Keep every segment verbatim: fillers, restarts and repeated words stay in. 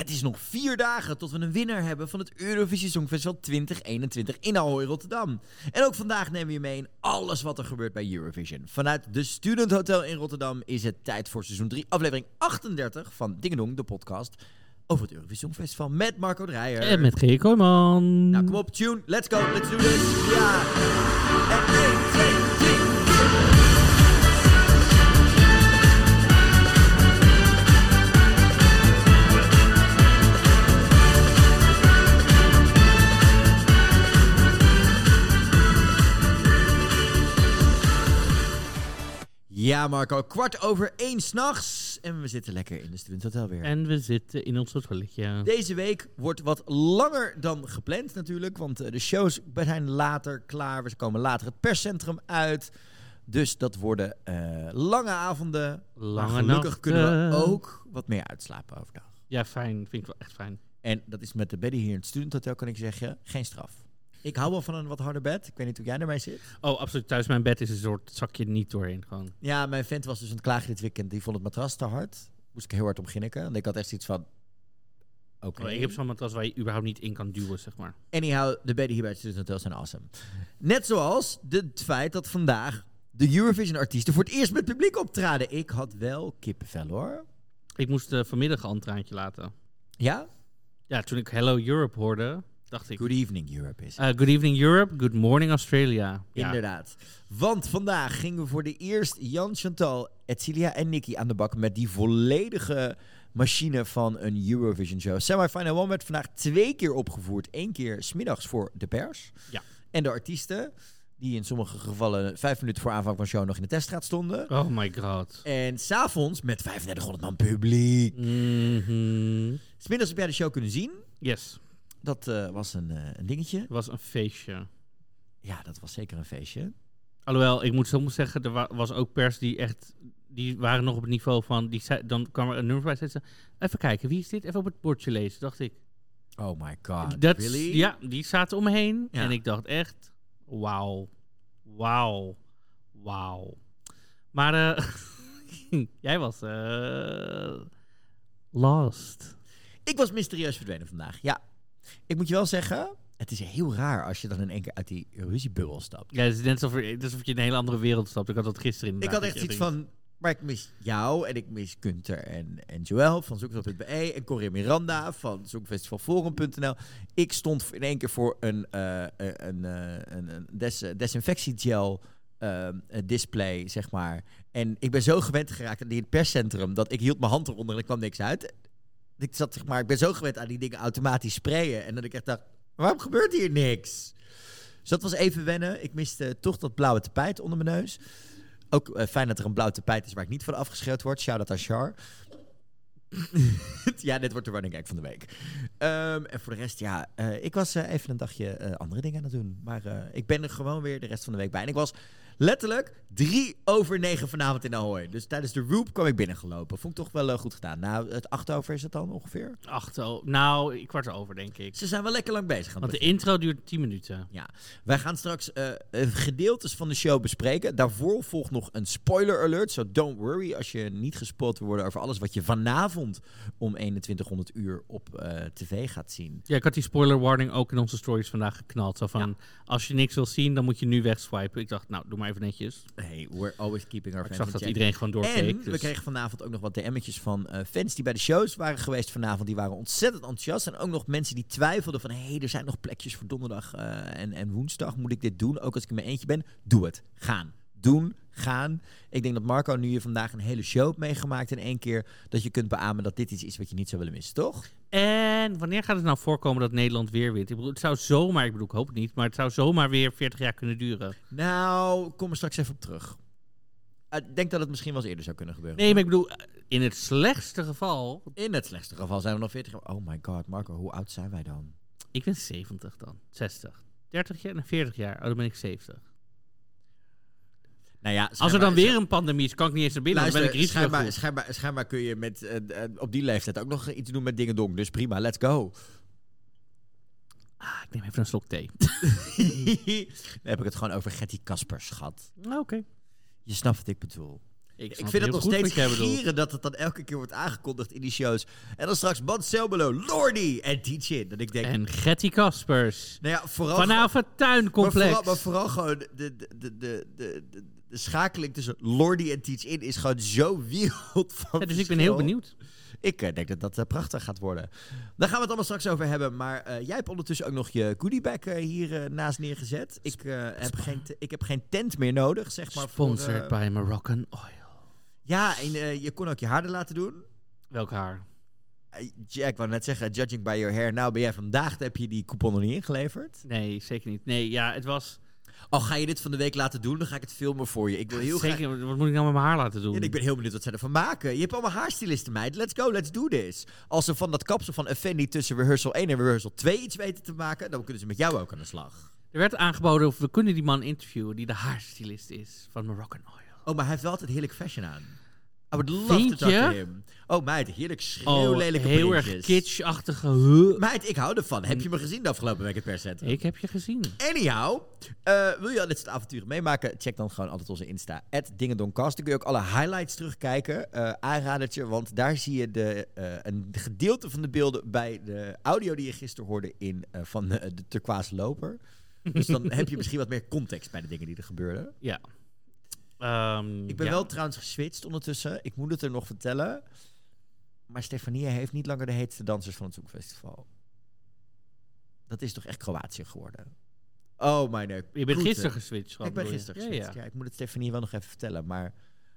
Het is nog vier dagen tot we een winnaar hebben van het Eurovisie Songfestival twintig eenentwintig in Ahoy, Rotterdam. En ook vandaag nemen we je mee in alles wat er gebeurt bij Eurovision. Vanuit de Student Hotel in Rotterdam is het tijd voor seizoen drie, aflevering achtendertig van Dingedong, de podcast over het Eurovisie Songfestival met Marco Dreyer. En met G. Kooijman. Nou, kom op, tune. Let's go. Let's do this. Ja. En één, twee, drie. Ja, Marco, kwart over één 's nachts en we zitten lekker in de Student Hotel weer. En we zitten in ons hotelletje. Deze week wordt wat langer dan gepland natuurlijk, want de shows zijn later klaar. We komen later het perscentrum uit. Dus dat worden uh, lange avonden. Lange maar gelukkig nachten. kunnen we ook wat meer uitslapen overdag. Ja, fijn. Vind ik wel echt fijn. En dat is met de bedden hier in het Student Hotel, kan ik zeggen, geen straf. Ik hou wel van een wat harder bed. Ik weet niet hoe jij ermee zit. Oh, absoluut. Thuis mijn bed is een soort zakje niet doorheen gewoon. Ja, mijn vent was dus aan het klagen dit weekend. Die vond het matras te hard. Moest ik heel hard om grinniken. En ik had echt iets van... Oké. Okay. Oh, ik heb zo'n matras waar je überhaupt niet in kan duwen, zeg maar. Anyhow, de bedden hier bij het Student Hotel zijn awesome. Net zoals het feit dat vandaag de Eurovision-artiesten voor het eerst met publiek optraden. Ik had wel kippenvel, hoor. Ik moest uh, vanmiddag al een traantje laten. Ja? Ja, toen ik Hello Europe hoorde... dacht ik... Good evening Europe is uh, Good evening Europe, good morning Australia. Inderdaad. Ja. Want vandaag gingen we voor de eerst Jan, Chantal, Etcilia en Nicky aan de bak met die volledige machine van een Eurovision show. Semi-Final One werd vandaag twee keer opgevoerd. Eén keer 's middags voor de pers. Ja. En de artiesten, die in sommige gevallen vijf minuten voor aanvang van de show nog in de teststraat stonden. Oh my god. En 's avonds met vijfendertighonderd man publiek. Mm-hmm. 's middags heb jij de show kunnen zien. Yes. Dat uh, was een, uh, een dingetje. Het was een feestje. Ja, dat was zeker een feestje. Alhoewel, ik moet soms zeggen, er wa- was ook pers die echt... die waren nog op het niveau van... Die zei, dan kwam er een nummer bij en zei ze... Even kijken, wie is dit? Even op het bordje lezen, dacht ik. Oh my god, dat, really? Ja, die zaten om me heen. Ja. En ik dacht echt... Wauw. Wauw. Wauw. Maar uh, jij was... Uh, lost. Ik was mysterieus verdwenen vandaag, ja. Ik moet je wel zeggen, het is heel raar als je dan in één keer uit die Eurovisie-bubbel stapt. Ja, het is net alsof, het is alsof je in een hele andere wereld stapt. Ik had dat gisteren in. Ik had echt iets van, maar ik mis jou en ik mis Gunther en, en Joël van Songfestival punt be en Corrie Miranda van Songfestivalforum punt n l. Ik stond in één keer voor een, uh, een, uh, een, een des, desinfectiegel uh, display, zeg maar. En ik ben zo gewend geraakt aan die het perscentrum dat ik hield mijn hand eronder en er kwam niks uit. Ik zat, zeg maar, ik ben zo gewend aan die dingen automatisch sprayen. En dat ik echt dacht, waarom gebeurt hier niks? Dus dat was even wennen. Ik miste toch dat blauwe tapijt onder mijn neus. Ook uh, fijn dat er een blauw tapijt is waar ik niet van afgescheurd word. Shout-out aan Char. Ja, dit wordt de running gag van de week. Um, en voor de rest, ja, uh, ik was uh, even een dagje uh, andere dingen aan het doen. Maar uh, ik ben er gewoon weer de rest van de week bij. En ik was letterlijk drie over negen vanavond in Ahoy. Dus tijdens de Roop kwam ik binnengelopen. Vond ik toch wel uh, goed gedaan. Nou, het acht over is het dan ongeveer? Acht over. Nou, kwart over, denk ik. Ze zijn wel lekker lang bezig. Want de intro duurt tien minuten. Ja, wij gaan straks uh, gedeeltes van de show bespreken. Daarvoor volgt nog een spoiler alert. So don't worry als je niet gespoild wil worden over alles wat je vanavond om eenentwintighonderd uur op uh, tv gaat zien. Ja, ik had die spoiler warning ook in onze stories vandaag geknald. Zo van, ja. Als je niks wil zien, dan moet je nu wegswipen. Ik dacht, nou, doe maar even netjes. Hey, we're always keeping our maar fans ik zag dat check. iedereen gewoon doorkeek. En dus. we kregen vanavond ook nog wat D M'tjes van uh, fans die bij de shows waren geweest vanavond. Die waren ontzettend enthousiast. En ook nog mensen die twijfelden van, hé, hey, er zijn nog plekjes voor donderdag uh, en, en woensdag. Moet ik dit doen? Ook als ik in mijn eentje ben. Doe het. Gaan. Doen. Gaan. Ik denk dat Marco nu je vandaag een hele show hebt meegemaakt in één keer. Dat je kunt beamen dat dit iets is wat je niet zou willen missen, toch? En wanneer gaat het nou voorkomen dat Nederland weer wint? Ik bedoel, het zou zomaar, ik bedoel, ik hoop het niet, maar het zou zomaar weer veertig jaar kunnen duren. Nou, kom er straks even op terug. Ik denk dat het misschien wel eens eerder zou kunnen gebeuren. Nee, maar ik bedoel, in het slechtste geval... In het slechtste geval zijn we nog veertig jaar. Oh my god, Marco, hoe oud zijn wij dan? Ik ben zeventig dan, zestig. dertig jaar en veertig jaar, oh, dan ben ik zeventig. Nou ja, als er dan weer een pandemie is, kan ik niet eens naar binnen. Luister, dan ben ik schijnbaar, schijnbaar, schijnbaar kun je met, uh, uh, op die leeftijd ook nog iets doen met Dingedong. Dus prima, let's go. Ah, ik neem even een slok thee. Dan heb ik het gewoon over Gertie Kaspers, schat. Oké. Okay. Je snapt wat ik bedoel. Ik snap vind het heel nog goed steeds wat jij bedoelt. gieren dat het dan elke keer wordt aangekondigd in die shows. En dan straks Band Selbelo, Lordi en Tietjin. Dat ik denk, En Getty Kaspers. nou ja, vooral... Vanaf het maar tuincomplex. vooral, maar vooral gewoon de, de, de, de, de, de, de schakeling tussen Lordi en Tietjin is gewoon zo wereld van Ja, dus ik ben verschil. heel benieuwd. Ik uh, denk dat dat uh, prachtig gaat worden. Daar gaan we het allemaal straks over hebben. Maar uh, jij hebt ondertussen ook nog je goodiebag uh, hier uh, naast neergezet. Ik, uh, heb geen t- ik heb geen tent meer nodig, zeg maar. Sponsored voor, uh, by Moroccan Oil. Ja, en uh, je kon ook je haar er laten doen. Welk haar? Uh, ja, ik wou net zeggen, judging by your hair. Nou ben jij vandaag, heb je die coupon nog niet ingeleverd. Nee, zeker niet. Nee, ja, het was... Oh, ga je dit van de week laten doen? Dan ga ik het filmen voor je. Ik wil heel zeker, graag... wat moet ik nou met mijn haar laten doen? Ja, ik ben heel benieuwd wat zij ervan maken. Je hebt allemaal haarstylisten, meid. Let's go, let's do this. Als ze van dat kapsel van Effendi tussen rehearsal één en rehearsal twee iets weten te maken, dan kunnen ze met jou ook aan de slag. Er werd aangeboden of we kunnen die man interviewen die de haarstylist is van Moroccan Oil. Oh, maar hij heeft wel altijd heerlijk fashion aan. I would love Vind to talk je? to him. Oh, meid, heerlijk Oh, schreeuwlelijke heel erg printjes. kitsch-achtige... huh. Meid, ik hou ervan. Heb je me gezien de afgelopen week het perscentrum? Ik heb je gezien. Anyhow, uh, wil je al dit soort avonturen meemaken? Check dan gewoon altijd onze Insta, at Dingedonkast. Dan kun je ook alle highlights terugkijken. Uh, aanradertje, want daar zie je de, uh, een gedeelte van de beelden bij de audio die je gisteren hoorde in, uh, van de, de Turquoise Loper. Dus dan heb je misschien wat meer context bij de dingen die er gebeurden. Ja. Um, Ik ben ja. wel trouwens geswitcht ondertussen. Ik moet het er nog vertellen. Maar Stefania heeft niet langer de heetste dansers van het Songfestival. Dat is toch echt Kroatië geworden? Oh, mijn neuk. Je bent Goed, gisteren hè? geswitcht. Ik ben gisteren ja, geswitcht. ja. Ja, ik moet het Stefanie wel nog even vertellen, maar...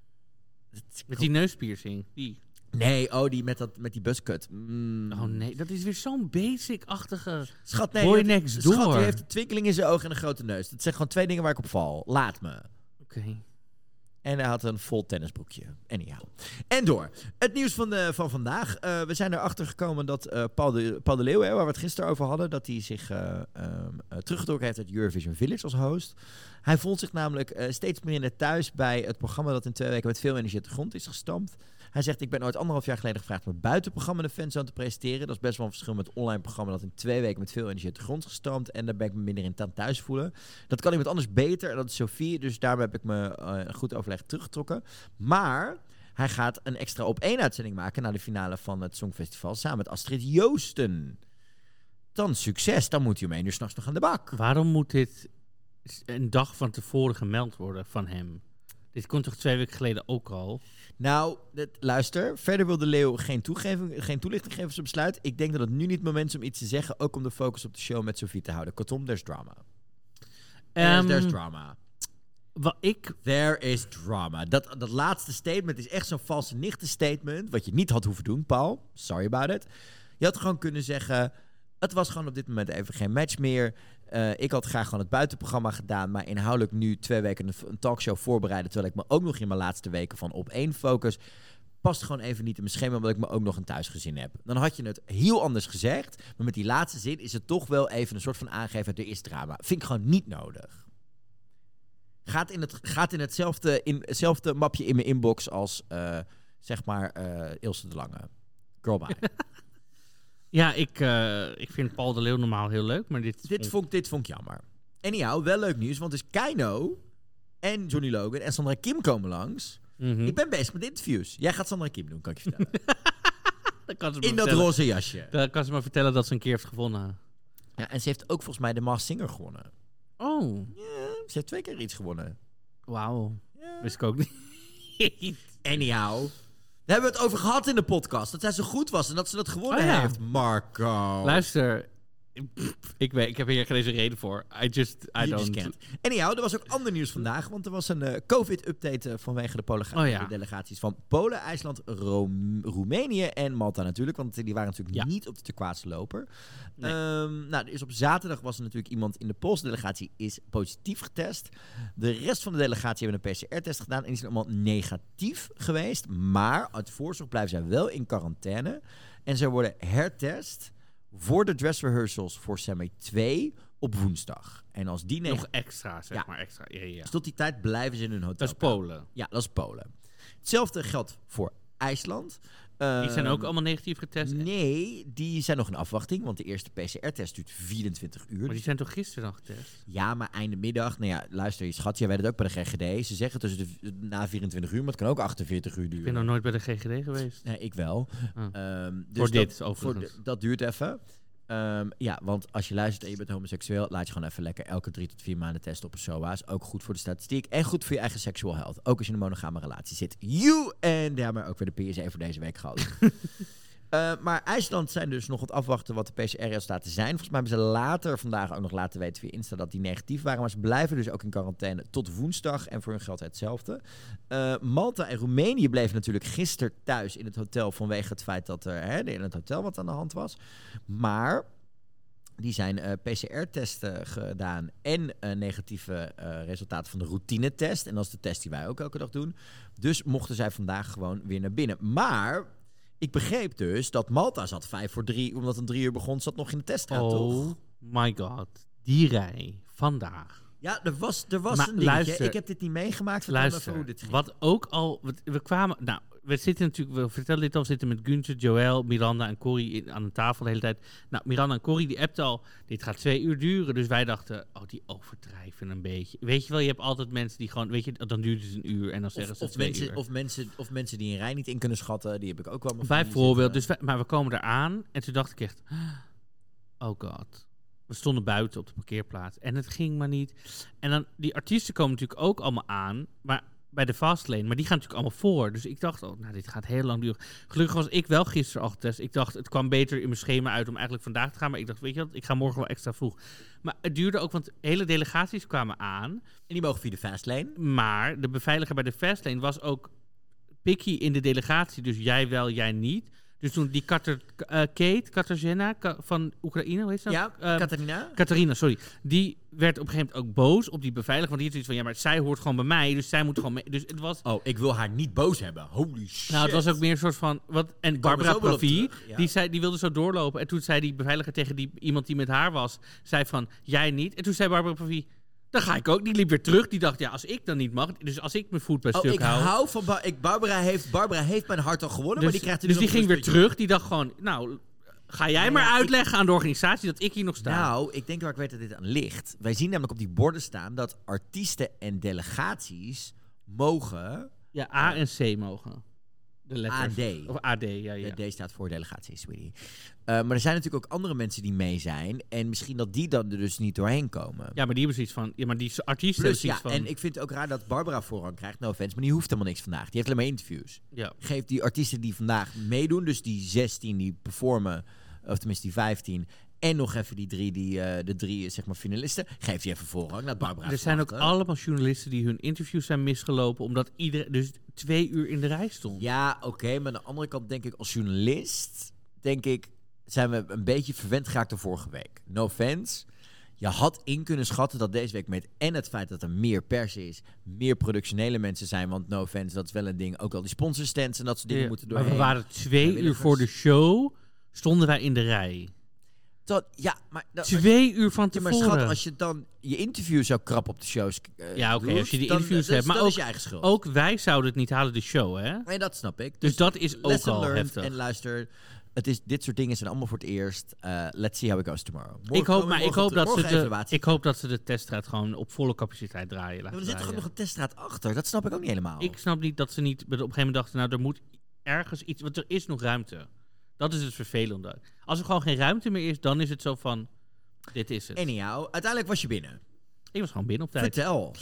Het- Met die neuspiercing. Die. Nee, oh, die met, dat, met die buzzcut. Mm. Oh nee, dat is weer zo'n basic-achtige... Schat, nee. Boy die heeft- next Schat, door. die heeft een twinkeling in zijn ogen en een grote neus. Dat zijn gewoon twee dingen waar ik op val. Laat me. Oké. En hij had een vol tennisbroekje. Anyhow. En door. Het nieuws van, de, van vandaag. Uh, we zijn erachter gekomen dat uh, Paul, de, Paul de Leeuw, hè, waar we het gisteren over hadden, dat hij zich uh, um, uh, teruggetrokken heeft uit Eurovision Village als host. Hij voelt zich namelijk uh, steeds minder thuis bij het programma dat in twee weken met veel energie uit de grond is gestampt. Hij zegt, ik ben ooit anderhalf jaar geleden gevraagd om het buitenprogramma de fanzone te presenteren. Dat is best wel een verschil met het online programma dat in twee weken met veel energie uit de grond is gestampt. En daar ben ik me minder in aan thuis voelen. Dat kan iemand anders beter en dat is Sophie. Dus daarom heb ik me uh, goed overleg teruggetrokken. Maar hij gaat een extra op één uitzending maken na de finale van het Songfestival samen met Astrid Joosten. Dan succes, dan moet hij om één uur 's nachts nog aan de bak. Waarom moet dit een dag van tevoren gemeld worden van hem? Dit kon toch twee weken geleden ook al? Nou, dit, luister. Verder wil de Leeuw geen, toegeving, geen toelichting geven op zijn besluit. Ik denk dat het nu niet het moment is om iets te zeggen. Ook om de focus op de show met Sophie te houden. Kortom, there's drama. There's, Um, there's drama. Wat ik... There is drama. Dat, dat laatste statement is echt zo'n valse nichten statement. Wat je niet had hoeven doen, Paul. Sorry about it. Je had gewoon kunnen zeggen... Het was gewoon op dit moment even geen match meer. Uh, ik had graag gewoon het buitenprogramma gedaan, maar inhoudelijk nu twee weken een, een talkshow voorbereiden, terwijl ik me ook nog in mijn laatste weken van op één focus, past gewoon even niet in mijn schema, omdat ik me ook nog een thuisgezin heb. Dan had je het heel anders gezegd, maar met die laatste zin is het toch wel even een soort van aangeven, er is drama. Vind ik gewoon niet nodig. Gaat in, het, gaat in hetzelfde, in hetzelfde mapje in mijn inbox als, uh, zeg maar, uh, Ilse de Lange. Girl bye. Ja, ik, uh, ik vind Paul de Leeuw normaal heel leuk, maar dit... Dit vond, dit vond ik jammer. Anyhow, wel leuk nieuws, want dus Keino en Johnny Logan en Sandra Kim komen langs. Mm-hmm. Ik ben bezig met interviews. Jij gaat Sandra Kim doen, kan ik je vertellen. Dan kan ze me In dat vertellen- roze jasje. Dan kan ze me vertellen dat ze een keer heeft gewonnen. Ja, en ze heeft ook volgens mij de Masked Singer gewonnen. Oh, Ja, ze heeft twee keer iets gewonnen. wauw. Ja. Wist ik ook niet. Anyhow. Daar hebben we het over gehad in de podcast. Dat zij zo goed was en dat ze dat gewonnen Oh ja. heeft. Marco. Luister, pff, ik, weet, ik heb hier geen reden voor. I just, I You don't... just can't. Anyhow, er was ook ander nieuws vandaag, want er was een uh, COVID-update uh, vanwege de, Polen- Oh ja. de delegaties van Polen, IJsland, Roem- Roemenië en Malta natuurlijk, want die waren natuurlijk Ja. niet op de Turquoise Loper. Nee. Um, nou, dus op zaterdag was er natuurlijk iemand in de Poolse delegatie is positief getest. De rest van de delegatie hebben een P C R-test gedaan en die zijn allemaal negatief geweest, maar uit voorzorg blijven zij wel in quarantaine en zij worden hertest voor de dress rehearsals voor Semi twee op woensdag. En als die neg- Nog extra, zeg Ja. maar. Extra. Ja, ja. dus tot die tijd blijven ze in hun hotel. Dat is Polen. Ja, dat is Polen. Hetzelfde geldt voor IJsland. Die zijn ook allemaal negatief getest. Nee, die zijn nog in afwachting, want de eerste P C R-test duurt vierentwintig uur. Maar die zijn toch gisteren dan getest? Ja, maar einde middag. Nou ja, luister, je schat, jij weet het ook bij de G G D. Ze zeggen tussen de, na vierentwintig uur, maar het kan ook achtenveertig uur duren. Ik ben nog nooit bij de G G D geweest. Nee, ik wel. Oh. Um, dus voor dit, dat, overigens. Voor de, dat duurt even. Um, ja, want als je luistert en je bent homoseksueel, laat je gewoon even lekker elke drie tot vier maanden testen op een S O A. Is ook goed voor de statistiek en goed voor je eigen sexual health. Ook als je in een monogame relatie zit. You! En daarmee ook weer de P S A voor deze week gehad. Uh, maar IJsland zijn dus nog het afwachten wat de P C R-resultaten zijn. Volgens mij hebben ze later vandaag ook nog laten weten via Insta dat die negatief waren. Maar ze blijven dus ook in quarantaine tot woensdag. En voor hun geldt hetzelfde. Uh, Malta en Roemenië bleven natuurlijk gisteren thuis in het hotel vanwege het feit dat er hè, in het hotel wat aan de hand was. Maar die zijn uh, P C R-testen gedaan en uh, negatieve uh, resultaten van de routinetest. En dat is de test die wij ook elke dag doen. Dus mochten zij vandaag gewoon weer naar binnen. Maar ik begreep dus dat Malta zat vijf voor drie, omdat een drie uur begon, zat nog in de teststraat, oh toch? Oh my god, die rij vandaag. Ja, er was, er was maar, een dingetje. Luister, ik heb dit niet meegemaakt. Vertel luister, me hoe dit ging. Wat ook al, we, we kwamen, nou, we zitten natuurlijk, we vertellen dit al, we zitten met Gunther, Joël, Miranda en Corrie in, aan de tafel de hele tijd. Nou, Miranda en Corrie, die appten al, dit gaat twee uur duren. Dus wij dachten, oh, die overdrijven een beetje. Weet je wel, je hebt altijd mensen die gewoon, weet je, dan duurt het een uur en dan zeggen of, ze of twee mensen, uur. Of mensen, of mensen die een rij niet in kunnen schatten, die heb ik ook wel. Bijvoorbeeld, dus wij, maar we komen eraan en toen dacht ik echt, oh god. We stonden buiten op de parkeerplaats en het ging maar niet. En dan, die artiesten komen natuurlijk ook allemaal aan, maar bij de Fastlane, maar die gaan natuurlijk allemaal voor. Dus ik dacht, oh, nou, dit gaat heel lang duren. Gelukkig was ik wel gisteren al getest. Ik dacht, het kwam beter in mijn schema uit om eigenlijk vandaag te gaan, maar ik dacht, weet je wat, ik ga morgen wel extra vroeg. Maar het duurde ook, want hele delegaties kwamen aan. En die mogen via de Fastlane. Maar de beveiliger bij de Fastlane was ook picky in de delegatie, dus jij wel, jij niet. Dus toen die Kater, uh, Kate, Katarzyna Ka- van Oekraïne, hoe heet ze nou? Ja, uh, Katarina. Katarina, sorry. Die werd op een gegeven moment ook boos op die beveiliger. Want die had zoiets van, ja, maar zij hoort gewoon bij mij. Dus zij moet gewoon mee. Dus het was... Oh, ik wil haar niet boos hebben. Holy shit. Nou, het was ook meer een soort van... Wat, en Barbara Pravi, ja. die, zei, die wilde zo doorlopen. En toen zei die beveiliger tegen die, iemand die met haar was, zei van, jij niet. En toen zei Barbara Pravi, dan ga ik ook. Die liep weer terug. Die dacht, ja, als ik dan niet mag, dus als ik mijn voet bij oh, stuk ik hou... hou van... Ba- ik, Barbara, heeft, Barbara heeft mijn hart al gewonnen, dus, maar die krijgt dus die ging weer terug. Die dacht gewoon, nou, ga jij nou maar ja, uitleggen ik, aan de organisatie dat ik hier nog sta. Nou, ik denk waar ik weet dat dit aan ligt. Wij zien namelijk op die borden staan dat artiesten en delegaties mogen... Ja, A en C mogen. De letters. A D. Of A D, ja, ja. De D staat voor delegatie, sweetie. Uh, maar er zijn natuurlijk ook andere mensen die mee zijn. En misschien dat die dan er dus niet doorheen komen. Ja, maar die hebben zoiets van... Ja, maar die artiesten Plus, hebben ja, zoiets van... en ik vind het ook raar dat Barbara voorrang krijgt. No offense, maar die hoeft helemaal niks vandaag. Die heeft alleen maar interviews. Ja. Geef die artiesten die vandaag meedoen, dus die zestien die performen, of tenminste die vijftien... en nog even die drie, die, uh, de drie zeg maar finalisten, geef die even voorrang. Laat Barbara er zijn ook wachten. allemaal journalisten die hun interviews zijn misgelopen, omdat iedereen dus twee uur in de rij stond. Ja, oké, okay, maar aan de andere kant denk ik als journalist, denk ik, zijn we een beetje verwend geraakt door vorige week. No offense. Je had in kunnen schatten dat deze week met en het feit dat er meer pers is, meer productionele mensen zijn, want no offense, dat is wel een ding. Ook al die sponsorstands en dat soort dingen Ja, moeten doorheen. maar we waren twee uur voor de show, stonden wij in de rij. Dat, ja, maar... Dat, twee uur van ja, tevoren. maar schat, als je dan je interview zo krap op de shows uh, ja, oké, okay, als je die dan, interviews dan, hebt. Maar dat ook, is je eigen schuld. Ook wij zouden het niet halen, de show, hè? Nee, dat snap ik. Dus, dus dat is ook al learned. heftig. En luister, het is, dit soort dingen zijn allemaal voor het eerst. Uh, let's see how it goes tomorrow. Morgen, ik hoop, maar ik hoop, dat ze de, ik hoop dat ze de teststraat gewoon op volle capaciteit draaien. Ja, maar er zit toch ook nog een teststraat achter? Dat snap ik ook niet helemaal. Ik snap niet dat ze niet op een gegeven moment dachten, nou, er moet ergens iets, want er is nog ruimte. Dat is het vervelende. Als er gewoon geen ruimte meer is, dan is het zo van, dit is het. Anyhow, uiteindelijk was je binnen. Ik was gewoon binnen op tijd. Vertel.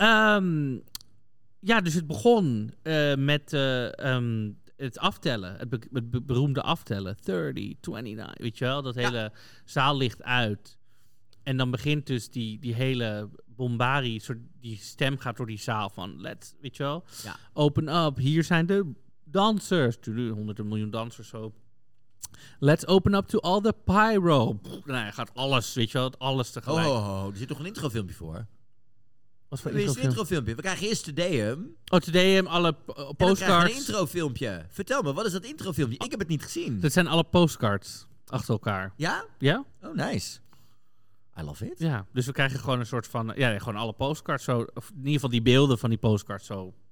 Um, ja, dus het begon uh, met uh, um, het aftellen. Het, be- het be- beroemde aftellen. dertig, negenentwintig, weet je wel? Dat hele ja. zaal ligt uit. En dan begint dus die, die hele bombarie, soort, die stem gaat door die zaal van, let's, weet je wel? Ja. Open up, hier zijn de dansers. Honderden miljoen dansers zo. Let's open up to all the pyro. Pff, nou, gaat alles, weet je wel, alles tegelijk. Oh, oh, oh, er zit toch een introfilmpje voor? Wat voor er is een introfilmpje. We krijgen eerst Tedeum. Oh, Tedeum, alle uh, postcards. En dan een introfilmpje. Vertel me, wat is dat introfilmpje? Ik heb het niet gezien. Dat zijn alle postcards achter elkaar. Ja? Ja. Oh, nice. I love it. Ja, dus we krijgen gewoon een soort van... Ja, gewoon alle postcards zo... Of in ieder geval die beelden van die postcards zo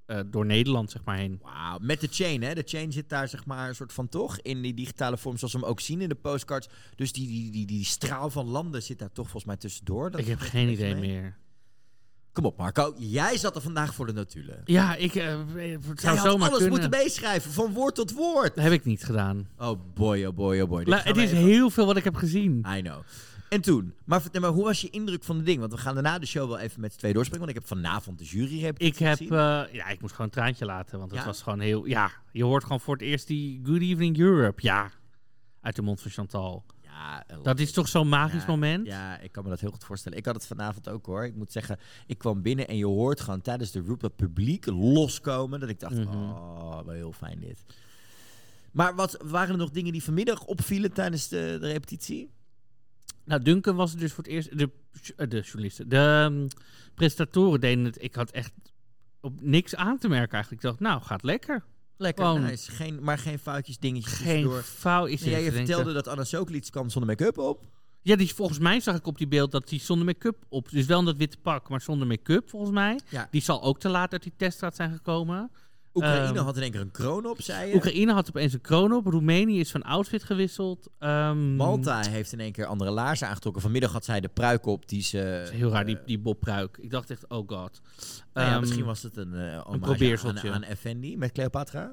uh, door Nederland zeg maar heen. Wauw, met de chain, hè? De chain zit daar zeg maar een soort van toch in die digitale vorm, zoals we hem ook zien in de postcards. Dus die, die, die, die straal van landen zit daar toch volgens mij tussendoor. Dat ik heb geen idee mee. meer. Kom op, Marco. Jij zat er vandaag voor de notulen. Ja, ik uh, het zou Jij had zomaar alles kunnen. moeten meeschrijven, van woord tot woord. Dat heb ik niet gedaan. Oh boy, oh boy, oh boy. La, het is even... heel veel wat ik heb gezien. I know. En toen, maar, maar hoe was je indruk van het ding? Want we gaan daarna de show wel even met z'n twee doorspringen. Want ik heb vanavond de jury heb Ik heb, gezien. Uh, ja, ik moest gewoon een traantje laten. Want het ja? was gewoon heel, ja, je hoort gewoon voor het eerst die Good Evening Europe. Ja, uit de mond van Chantal. Ja, dat is toch zo'n magisch ja, moment? Ja, ik kan me dat heel goed voorstellen. Ik had het vanavond ook hoor. Ik moet zeggen, ik kwam binnen en je hoort gewoon tijdens de roep dat publiek loskomen. Dat ik dacht, mm-hmm. oh, wel heel fijn dit. Maar wat waren er nog dingen die vanmiddag opvielen tijdens de, de repetitie? Nou, Duncan was het dus voor het eerst... De, de journalisten, de um, presentatoren deden het... Ik had echt op niks aan te merken eigenlijk. Ik dacht, nou, gaat lekker. Lekker, Gewoon, nice. Geen, maar geen foutjes, dingetjes geen tussendoor. foutjes. Ja, je vertelde denken. dat Anna Soklic kwam zonder make-up op. Ja, die, volgens mij zag ik op die beeld dat hij zonder make-up op... Dus wel in dat witte pak, maar zonder make-up volgens mij. Ja. Die zal ook te laat uit die teststraat zijn gekomen. Oekraïne um, had in één keer een kroon op, zei je. Oekraïne had opeens een kroon op. Roemenië is van outfit gewisseld. Um, Malta heeft in één keer andere laarzen aangetrokken. Vanmiddag had zij de pruik op die ze... Heel raar, die, die bobpruik. Ik dacht echt, oh god. Nou ja, um, misschien was het een, uh, een probeerseltje aan, aan Effendi met Cleopatra.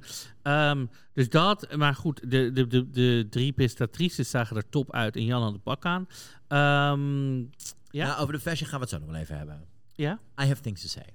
um, dus dat, maar goed, de, de, de, de drie presentatrices zagen er top uit en Jan had de pak aan. Um, ja. Nou, over de fashion gaan we het zo nog wel even hebben. Ja? I have things to say.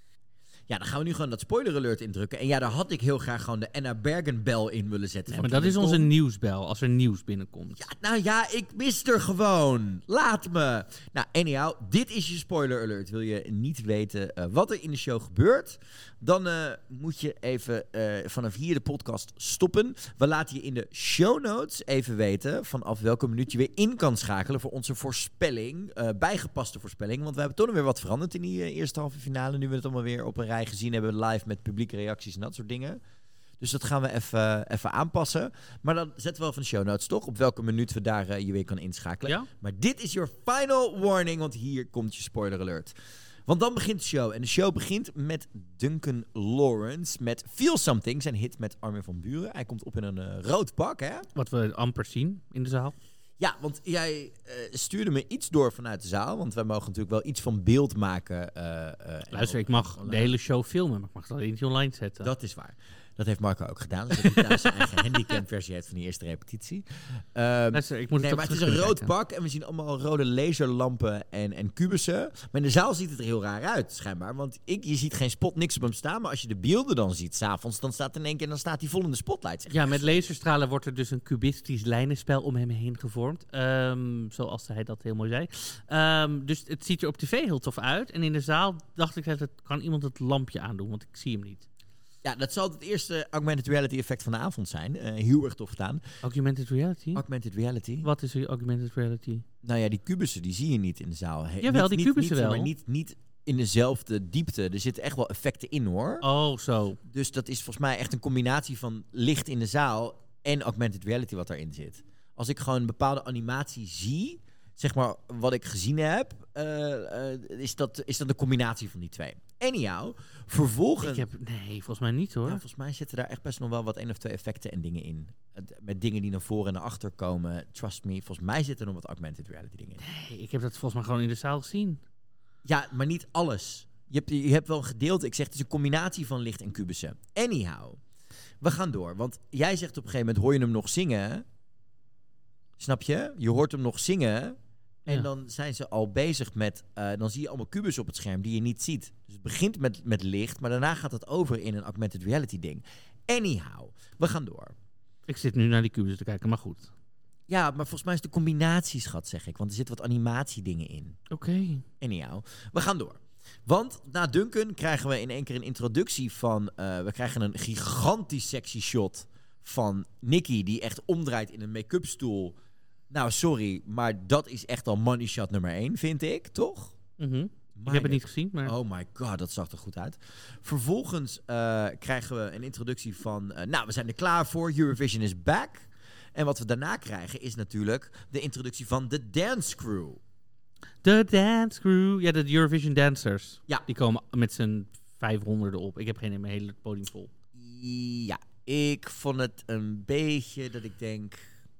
Ja, dan gaan we nu gewoon dat spoiler alert indrukken. En ja, daar had ik heel graag gewoon de Anna Bergen-bel in willen zetten. Nee, maar dat is onze nieuwsbel, als er nieuws binnenkomt. Ja, nou ja, ik mis er gewoon. Laat me. Nou, anyhow, dit is je spoiler alert. Wil je niet weten uh, wat er in de show gebeurt? Dan uh, moet je even uh, vanaf hier de podcast stoppen. We laten je in de show notes even weten vanaf welke minuut je weer in kan schakelen voor onze voorspelling. Uh, bijgepaste voorspelling. Want we hebben toch nog weer wat veranderd in die uh, eerste halve finale. Nu we het allemaal weer op een rij gezien hebben, live met publieke reacties en dat soort dingen. Dus dat gaan we even, even aanpassen. Maar dan zetten we wel van de show notes toch op welke minuut we daar uh, je weer kan inschakelen. Ja? Maar dit is your final warning, want hier komt je spoiler alert. Want dan begint de show. En de show begint met Duncan Lawrence met Feel Something, zijn hit met Armin van Buuren. Hij komt op in een uh, rood pak, hè? Wat we amper zien in de zaal. Ja, want jij uh, stuurde me iets door vanuit de zaal. Want wij mogen natuurlijk wel iets van beeld maken. Uh, uh, Luister, ik mag de hele show filmen, maar ik mag het alleen niet online zetten. Dat is waar. Dat heeft Marco ook gedaan. Dus dat hij daar zijn eigen handicap-versie heeft van die eerste repetitie. Um, Luister, ik moet nee, het maar het is een rood kijken. pak en we zien allemaal rode laserlampen en, en kubussen. Maar in de zaal ziet het er heel raar uit, schijnbaar. Want ik, je ziet geen spot, niks op hem staan. Maar als je de beelden dan ziet s'avonds, dan staat in één keer dan staat hij vol in de spotlight. Zeg. Ja, met laserstralen wordt er dus een cubistisch lijnenspel om hem heen gevormd. Um, zoals hij dat heel mooi zei. Um, dus het ziet er op tv heel tof uit. En in de zaal dacht ik dat het kan iemand het lampje aandoen, want ik zie hem niet. Ja, dat zal het eerste augmented reality effect van de avond zijn. Uh, heel erg tof gedaan. Augmented reality? Augmented reality. Wat is augmented reality? Nou ja, die kubussen die zie je niet in de zaal. He, Jawel, niet, die kubussen niet, wel. Maar niet, niet in dezelfde diepte. Er zitten echt wel effecten in, hoor. Oh, zo. Dus dat is volgens mij echt een combinatie van licht in de zaal en augmented reality wat daarin zit. Als ik gewoon een bepaalde animatie zie, zeg maar wat ik gezien heb, uh, uh, is, dat, is dat een combinatie van die twee. Anyhow, vervolgens... Ik heb, nee, volgens mij niet, hoor. Ja, volgens mij zitten daar echt best nog wel wat één of twee effecten en dingen in. Met dingen die naar voren en naar achter komen. Trust me, volgens mij zitten er nog wat augmented reality dingen in. Nee, ik heb dat volgens mij gewoon in de zaal gezien. Ja, maar niet alles. Je hebt, je hebt wel een gedeelte. Ik zeg, het is een combinatie van licht en kubussen. Anyhow, we gaan door. Want jij zegt op een gegeven moment, hoor je hem nog zingen? Snap je? Je hoort hem nog zingen. En ja. Dan zijn ze al bezig met... Uh, dan zie je allemaal kubussen op het scherm die je niet ziet. Dus het begint met, met licht, maar daarna gaat het over in een augmented reality ding. Anyhow, we gaan door. Ik zit nu naar die kubussen te kijken, maar goed. Ja, maar volgens mij is de combinatie, schat, zeg ik. Want er zitten wat animatiedingen in. Oké. Okay. Anyhow, we gaan door. Want na Duncan krijgen we in één keer een introductie van... Uh, we krijgen een gigantisch sexy shot van Nikki... die echt omdraait in een make-up stoel... Nou, sorry, maar dat is echt al money shot nummer één, vind ik, toch? Mm-hmm. Ik heb het niet gezien, maar... Oh my god, dat zag er goed uit. Vervolgens uh, krijgen we een introductie van... Uh, nou, we zijn er klaar voor, Eurovision is back. En wat we daarna krijgen is natuurlijk de introductie van de Dance Crew. De Dance Crew, ja, de Eurovision Dancers. Ja. Die komen met z'n vijfhonderd op. Ik heb geen mijn hele podium vol. Ja, ik vond het een beetje dat ik denk...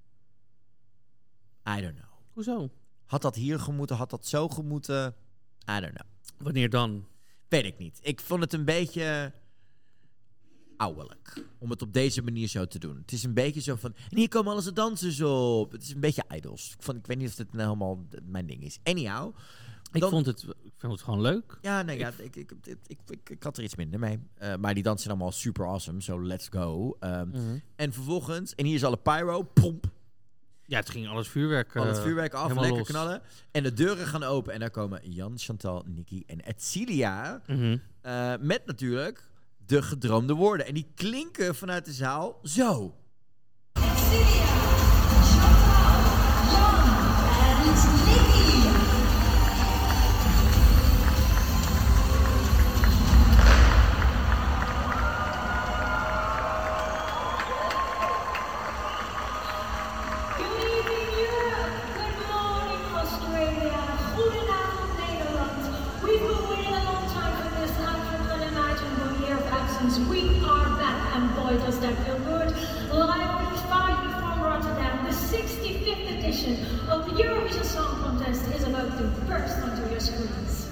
I don't know. Hoezo? Had dat hier gemoeten? Had dat zo gemoeten? I don't know. Wanneer dan? Weet ik niet. Ik vond het een beetje ouwelijk om het op deze manier zo te doen. Het is een beetje zo van... En hier komen alles de dansers op. Het is een beetje idols. Ik, vond, ik weet niet of dit nou helemaal mijn ding is. Anyhow... Ik, dan, vond het, ik vond het gewoon leuk. Ja, nee, ja, ik, ik, ik, ik, ik, ik had er iets minder mee. Uh, maar die dansen zijn allemaal super awesome. So let's go. Um, mm-hmm. En vervolgens... En hier is alle pyro. Pomp. Ja, het ging alles vuurwerk Al het vuurwerk af, lekker los. knallen. En de deuren gaan open en daar komen Jan, Chantal, Nicky en Etcilia. Mm-hmm. Uh, met natuurlijk de gedroomde woorden. En die klinken vanuit de zaal zo. Etcilia, Chantal, Jan en Nicky. We are back and boy does that feel good. Live five from Rotterdam, the sixty-fifth edition of the Eurovision Song Contest is about to burst onto your screens.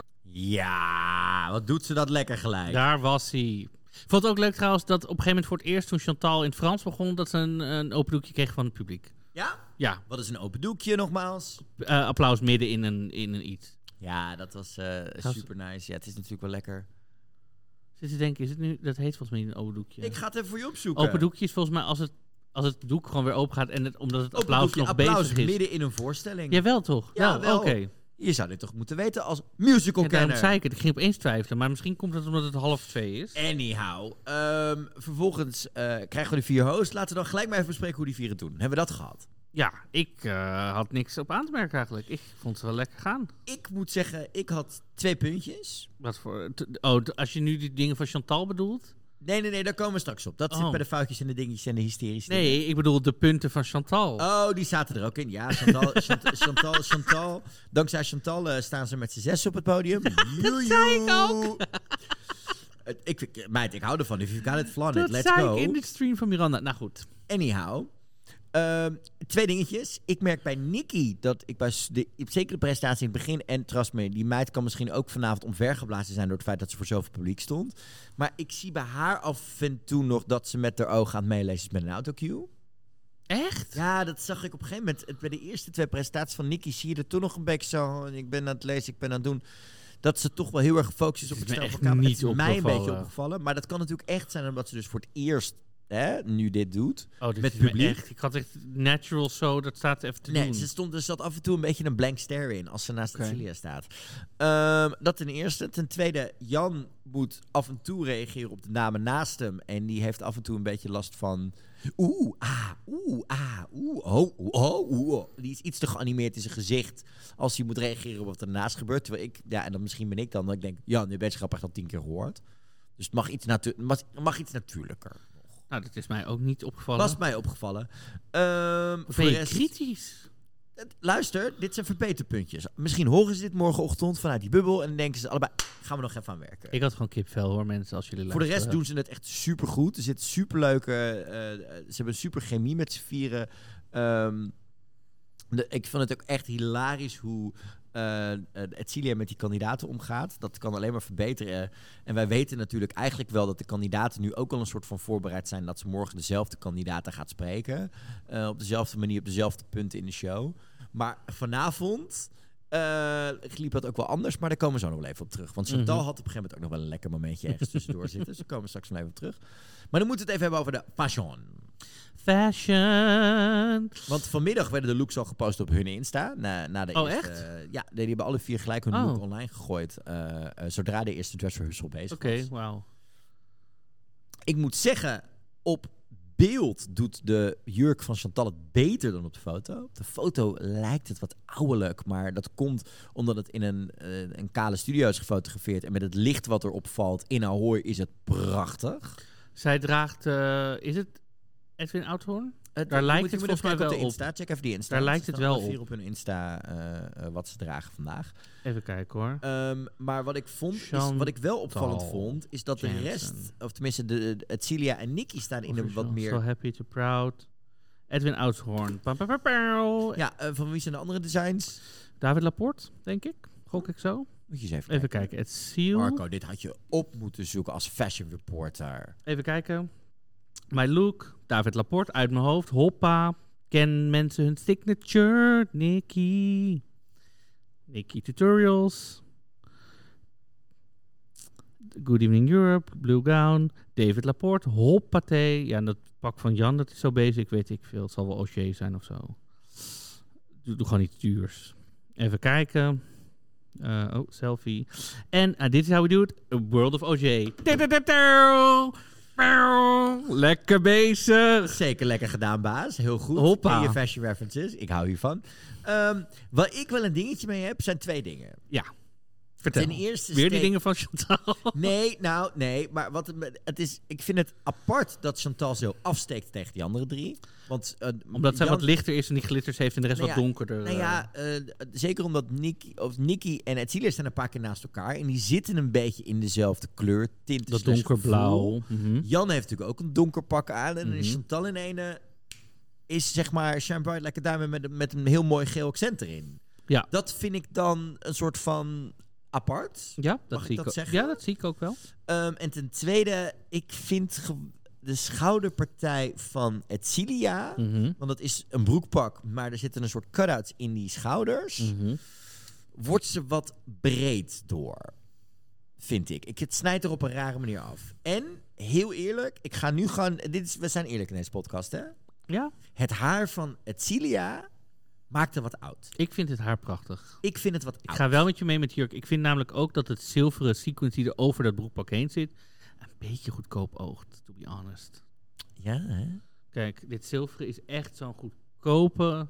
Ja, wat doet ze dat lekker gelijk. Daar was hij. Ik vond het ook leuk trouwens dat op een gegeven moment voor het eerst toen Chantal in het Frans begon, dat ze een, een open doekje kreeg van het publiek. Ja? Ja. Wat is een open doekje nogmaals? Uh, applaus midden in een, in een iets. Ja, dat was uh, super nice. Ja, het is natuurlijk wel lekker. Zit te denken, is het nu, dat heet volgens mij niet een open doekje. Ik ga het even voor je opzoeken. Open doekje is volgens mij als het, als het doek gewoon weer open gaat en het, omdat het applaus doekje, nog applaus bezig is. midden in een voorstelling. Jawel toch? Ja, wel. Oké. Okay. Je zou dit toch moeten weten als musical ja, kenner. daarom zei ik het. Ik ging opeens twijfelen, maar misschien komt het omdat het half twee is. Anyhow. Um, vervolgens uh, krijgen we de vier hosts. Laten we dan gelijk maar even bespreken hoe die vier het doen. Hebben we dat gehad? Ja, ik uh, had niks op aan te merken eigenlijk. Ik vond het wel lekker gaan. Ik moet zeggen, ik had twee puntjes. Wat voor... T- oh, t- als je nu die dingen van Chantal bedoelt? Nee, nee, nee, daar komen we straks op. Dat oh. zit bij de foutjes en de dingetjes en de hysterische Nee, dingen. Ik bedoel de punten van Chantal. Oh, die zaten er ook in. Ja, Chantal, Chantal, Chantal, Chantal. Dankzij Chantal uh, staan ze met z'n zes op het podium. Dat zei ik ook. ik, meid, ik hou ervan. If you've got it, flaunt it. it. Let's go. Dat go. zei ik in de stream van Miranda. Nou goed. Anyhow. Uh, twee dingetjes. Ik merk bij Nicky dat ik bij de, zeker de presentatie in het begin en trust me, die meid kan misschien ook vanavond omvergeblazen zijn door het feit dat ze voor zoveel publiek stond. Maar ik zie bij haar af en toe nog dat ze met haar ogen aan het meelezen is met een autocue. Echt? Ja, dat zag ik op een gegeven moment. Bij de eerste twee presentaties van Nicky zie je er toch nog een beetje zo. Ik ben aan het lezen, ik ben aan het doen. Dat ze toch wel heel erg gefocust is op het stel van camera. Het is mij een beetje opgevallen. Maar dat kan natuurlijk echt zijn omdat ze dus voor het eerst hè, nu dit doet. Oh, dit met is publiek. Echt, ik had echt natural zo, dat staat even te nee, doen. Ze stond, er zat af en toe een beetje een blank stare in als ze naast okay. Etcilia staat. Um, dat ten eerste. Ten tweede, Jan moet af en toe reageren op de namen naast hem. En die heeft af en toe een beetje last van oeh, ah, oeh, ah, oeh, oh, oh, oeh. Die is iets te geanimeerd in zijn gezicht als hij moet reageren op wat er naast gebeurt. Terwijl ik, ja, en dan misschien ben ik dan, dat ik denk, ja, nu ben je grappig al tien keer gehoord. Dus het mag iets, natu- mag, mag iets natuurlijker. Nou, dat is mij ook niet opgevallen. Was mij opgevallen. Um, voor ben je rest, kritisch? Luister, dit zijn verbeterpuntjes. Misschien horen ze dit morgenochtend vanuit die bubbel en dan denken ze allebei, gaan we nog even aan werken. Ik had gewoon kipvel hoor, mensen, als jullie luisteren. Voor de rest doen ze het echt supergoed. Er zit superleuke, uh, ze hebben super chemie met z'n vieren. Um, de, ik vond het ook echt hilarisch hoe uh, Etcilia met die kandidaten omgaat. Dat kan alleen maar verbeteren. En wij weten natuurlijk eigenlijk wel dat de kandidaten nu ook al een soort van voorbereid zijn dat ze morgen dezelfde kandidaten gaat spreken. Uh, op dezelfde manier, op dezelfde punten in de show. Maar vanavond uh, liep dat ook wel anders, maar daar komen we zo nog wel even op terug. Want Chantal mm-hmm. had op een gegeven moment ook nog wel een lekker momentje ergens tussendoor zitten. Dus daar komen we straks nog even op terug. Maar dan moeten we het even hebben over de fashion. Fashion. Want vanmiddag werden de looks al gepost op hun Insta. Na, na de oh, eerste, echt? Uh, ja, die hebben alle vier gelijk hun oh. look online gegooid. Uh, uh, zodra de eerste dress rehearsal bezig okay, was. Oké, wauw. Ik moet zeggen, op beeld doet de jurk van Chantal het beter dan op de foto. Op de foto lijkt het wat ouwelijk, maar dat komt omdat het in een, uh, een kale studio is gefotografeerd. En met het licht wat erop valt in Ahoy is het prachtig. Zij draagt, uh, is het Edwin Oudhoorn? Uh, Daar je lijkt moet- je het moet volgens even mij kijken op wel de op. Insta. Check even die Insta. Daar want lijkt ze het staan wel alle vier op. op hun Insta uh, uh, wat ze dragen vandaag. Even kijken hoor. Um, maar wat ik vond, is, Chantal wat ik wel opvallend vond, is dat de Jansen. rest, of tenminste de, de, het Celia en Nikki staan in een wat meer... So happy to proud. Edwin Oudshoorn. Pam, pam, pam, pam. Ja, uh, van wie zijn de andere designs? David Laporte, denk ik. Gok ik zo. Moet je eens even, Even kijken. kijken. Het Seal. Marco, dit had je op moeten zoeken als fashion reporter. Even kijken. My Look. David Laporte uit mijn hoofd. Hoppa. Ken mensen hun signature. Nikki. Nikki Tutorials. Good Evening Europe. Blue Gown. David Laporte. Hoppatee. Ja, en dat pak van Jan, dat is zo basic, weet ik veel. Het zal wel O'Shea zijn of zo. Doe, doe gewoon iets duurs. Even kijken. Uh, oh, selfie. En uh, dit is how we do it. A World of O J. Lekker bezig. Zeker lekker gedaan, baas. Heel goed. Hoppa. En je fashion references. Ik hou hiervan. Um, waar ik wel een dingetje mee heb, zijn twee dingen. Ja. Vertel. Ten eerste Weer die steek- dingen van Chantal. Nee, nou, nee. Maar wat het, het is, ik vind het apart dat Chantal zo afsteekt tegen die andere drie. Want, uh, Omdat zij Jan- wat lichter is en die glitters heeft en de rest Nou wat ja, donkerder. Nou ja, uh, zeker omdat Nikki, of Nikki en Etcilia staan een paar keer naast elkaar. En die zitten een beetje in dezelfde kleur, tint. dat slash donkerblauw. gevoel. Mhm. Jan heeft natuurlijk ook een donker pak aan. En dan is Mhm. Chantal in ene is zeg maar Shine Bright Like a Diamond met, met een heel mooi geel accent erin. Ja. Dat vind ik dan een soort van apart. Ja, dat Mag ik zie ik dat ook. zeggen? Ja, dat zie ik ook wel. Um, en ten tweede, ik vind ge- de schouderpartij van Etcilia, Mhm. want dat is een broekpak, maar er zitten een soort cutouts in die schouders, Mhm. wordt ze wat breed door, vind ik. ik. Het snijdt er op een rare manier af. En, heel eerlijk, ik ga nu gewoon, dit is, we zijn eerlijk in deze podcast, hè? Ja, Het haar van Etcilia maakte wat oud. ik vind het haar prachtig. Ik vind het wat Ik oud. ga wel met je mee met jurk. Ik vind namelijk ook dat het zilveren sequins die er over dat broekpak heen zit, een beetje goedkoop oogt, to be honest. Ja, hè? Kijk, dit zilveren is echt zo'n goedkope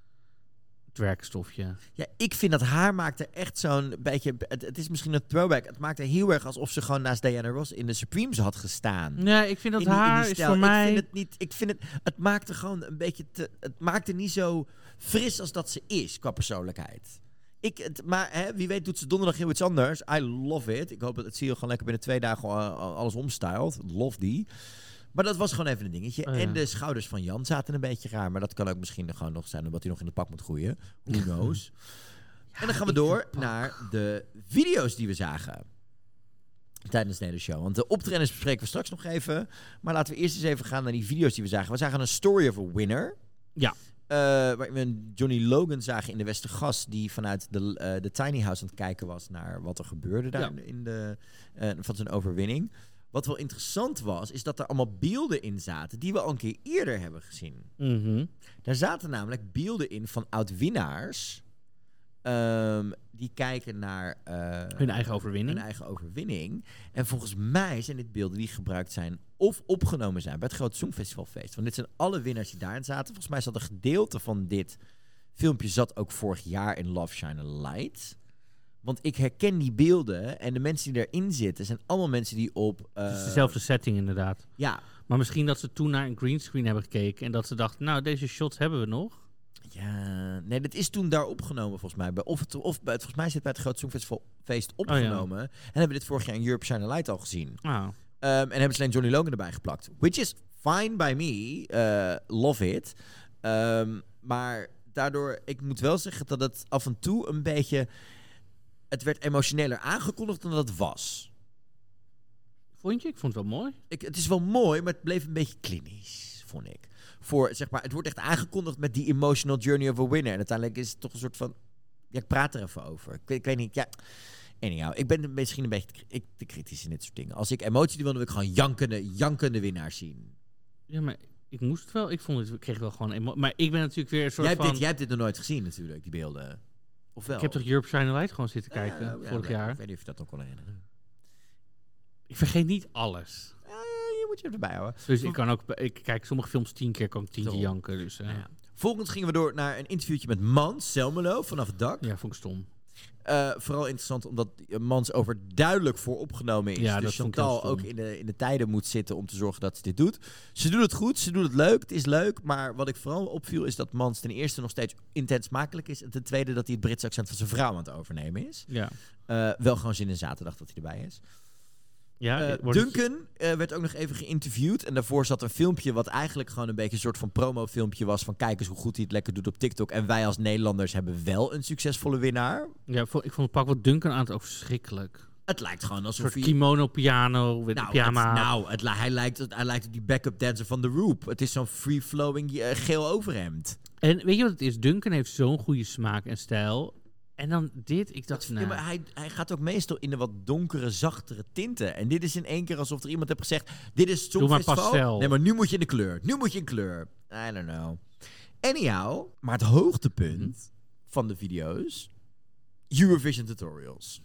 werkstofje. Ja, ik vind dat haar maakt er echt zo'n beetje... Het, het is misschien een throwback. Het maakt er heel erg alsof ze gewoon naast Diana Ross in de Supremes had gestaan. Nee, ik vind dat In die- in die haar is stijl. voor mij... Ik vind het niet... Ik vind het... Het maakt er gewoon een beetje te... Het maakt er niet zo fris als dat ze is, qua persoonlijkheid. Ik, het, maar hè, wie weet doet ze donderdag heel iets anders. I love it. Ik hoop dat het zie je gewoon lekker binnen twee dagen uh, alles omstyled. Love die. Maar dat was gewoon even een dingetje. Oh, ja. En de schouders van Jan zaten een beetje raar. Maar dat kan ook misschien gewoon nog zijn omdat hij nog in het pak moet groeien. Who knows. En dan gaan we ik door het pak. naar de video's die we zagen tijdens de hele show. Want de optredens bespreken we straks nog even. Maar laten we eerst eens even gaan naar die video's die we zagen. We zagen een Story of a Winner. Ja. Uh, waar we een Johnny Logan zagen in de Westergas, die vanuit de, uh, de tiny house aan het kijken was naar wat er gebeurde daar Ja. in de, uh, van zijn overwinning. Wat wel interessant was, is dat er allemaal beelden in zaten die we al een keer eerder hebben gezien. Mhm. Daar zaten namelijk beelden in van oud-winnaars um, die kijken naar uh, Hun eigen overwinning. hun eigen overwinning. En volgens mij zijn dit beelden die gebruikt zijn of opgenomen zijn bij het Grote Songfestivalfeest. Want dit zijn alle winnaars die daarin zaten. Volgens mij zat een gedeelte van dit filmpje zat ook vorig jaar in Love Shine a Light. Want ik herken die beelden en de mensen die erin zitten zijn allemaal mensen die op... Uh, Het is dezelfde setting inderdaad. Ja, Maar misschien dat ze toen naar een greenscreen hebben gekeken en dat ze dachten, nou, deze shots hebben we nog. ja, nee, dat is toen daar opgenomen volgens mij. Bij, of het, of bij, het, volgens mij zit het bij het Grote Songfestivalfeest opgenomen. En hebben we dit vorig jaar in Europe Shine a Light al gezien. Ah. Um, en hebben ze alleen Johnny Logan erbij geplakt. Which is fine by me. Uh, love it. Um, maar daardoor, ik moet wel zeggen dat het af en toe een beetje... Het werd emotioneler aangekondigd dan dat het was. Vond je? Ik vond het wel mooi. Ik, het is wel mooi, maar het bleef een beetje klinisch, vond ik. Voor, zeg maar, het wordt echt aangekondigd met die emotional journey of a winner. En uiteindelijk is het toch een soort van... Ja, ik praat er even over. Ik weet, ik weet niet, ja... Anyhow, ik ben misschien een beetje te, ik, te kritisch in dit soort dingen. Als ik emotie wil, dan wil ik gewoon jankende, jankende winnaars zien. Ja, maar ik moest het wel. Ik vond het, ik kreeg wel gewoon emo- Maar ik ben natuurlijk weer een soort Jij hebt, van... dit, jij hebt dit nog nooit gezien natuurlijk, die beelden. Of wel? Ik heb toch Europe Shine a Light gewoon zitten Ja, kijken, ja, vorig ja, jaar. Ik weet niet of je dat ook kon herinneren. Ik vergeet niet alles. Uh, je moet je even erbij houden. Dus ik kan ook... Ik kijk sommige films tien keer, kan ik tien keer Daarom. janken. Dus uh, Nou ja. ja. Volgens gingen we door naar een interviewtje met Mans Selmelo vanaf het dak. ja, vond ik stom. Uh, vooral interessant omdat Mans overduidelijk voor opgenomen is. Ja, dus dat vond ik heel Chantal stom. ook in de, in de tijden moet zitten om te zorgen dat ze dit doet. Ze doet het goed, ze doet het leuk, het is leuk. Maar wat ik vooral opviel is dat Mans ten eerste nog steeds intens smakelijk is. En ten tweede dat hij het Britse accent van zijn vrouw aan het overnemen is. Ja. Uh, wel gewoon zin in zaterdag dat hij erbij is. Ja, Uh, wordt het- Duncan uh, werd ook nog even geïnterviewd. En daarvoor zat een filmpje wat eigenlijk gewoon een beetje een soort van promofilmpje was. Van kijk eens hoe goed hij het lekker doet op TikTok. En wij als Nederlanders hebben wel een succesvolle winnaar. Ja, vo- ik vond het pak wat Duncan aan het ook verschrikkelijk. Het lijkt gewoon Een alsof soort hij... kimono piano, met Nou, pyjama. het, nou het, li- hij, lijkt, hij lijkt op die backup dancer van The Roop. Het is zo'n free-flowing uh, geel overhemd. En weet je wat het is? Duncan heeft zo'n goede smaak en stijl. En dan dit, ik dacht, Ja, nou, maar hij, hij gaat ook meestal in de wat donkere, zachtere tinten. En dit is in één keer alsof er iemand heeft gezegd... Dit is het Doe maar Songfestival. pastel. Nee, maar nu moet je in de kleur. Nu moet je in kleur. I don't know. Anyhow, maar het hoogtepunt Mhm. van de video's... Eurovision tutorials.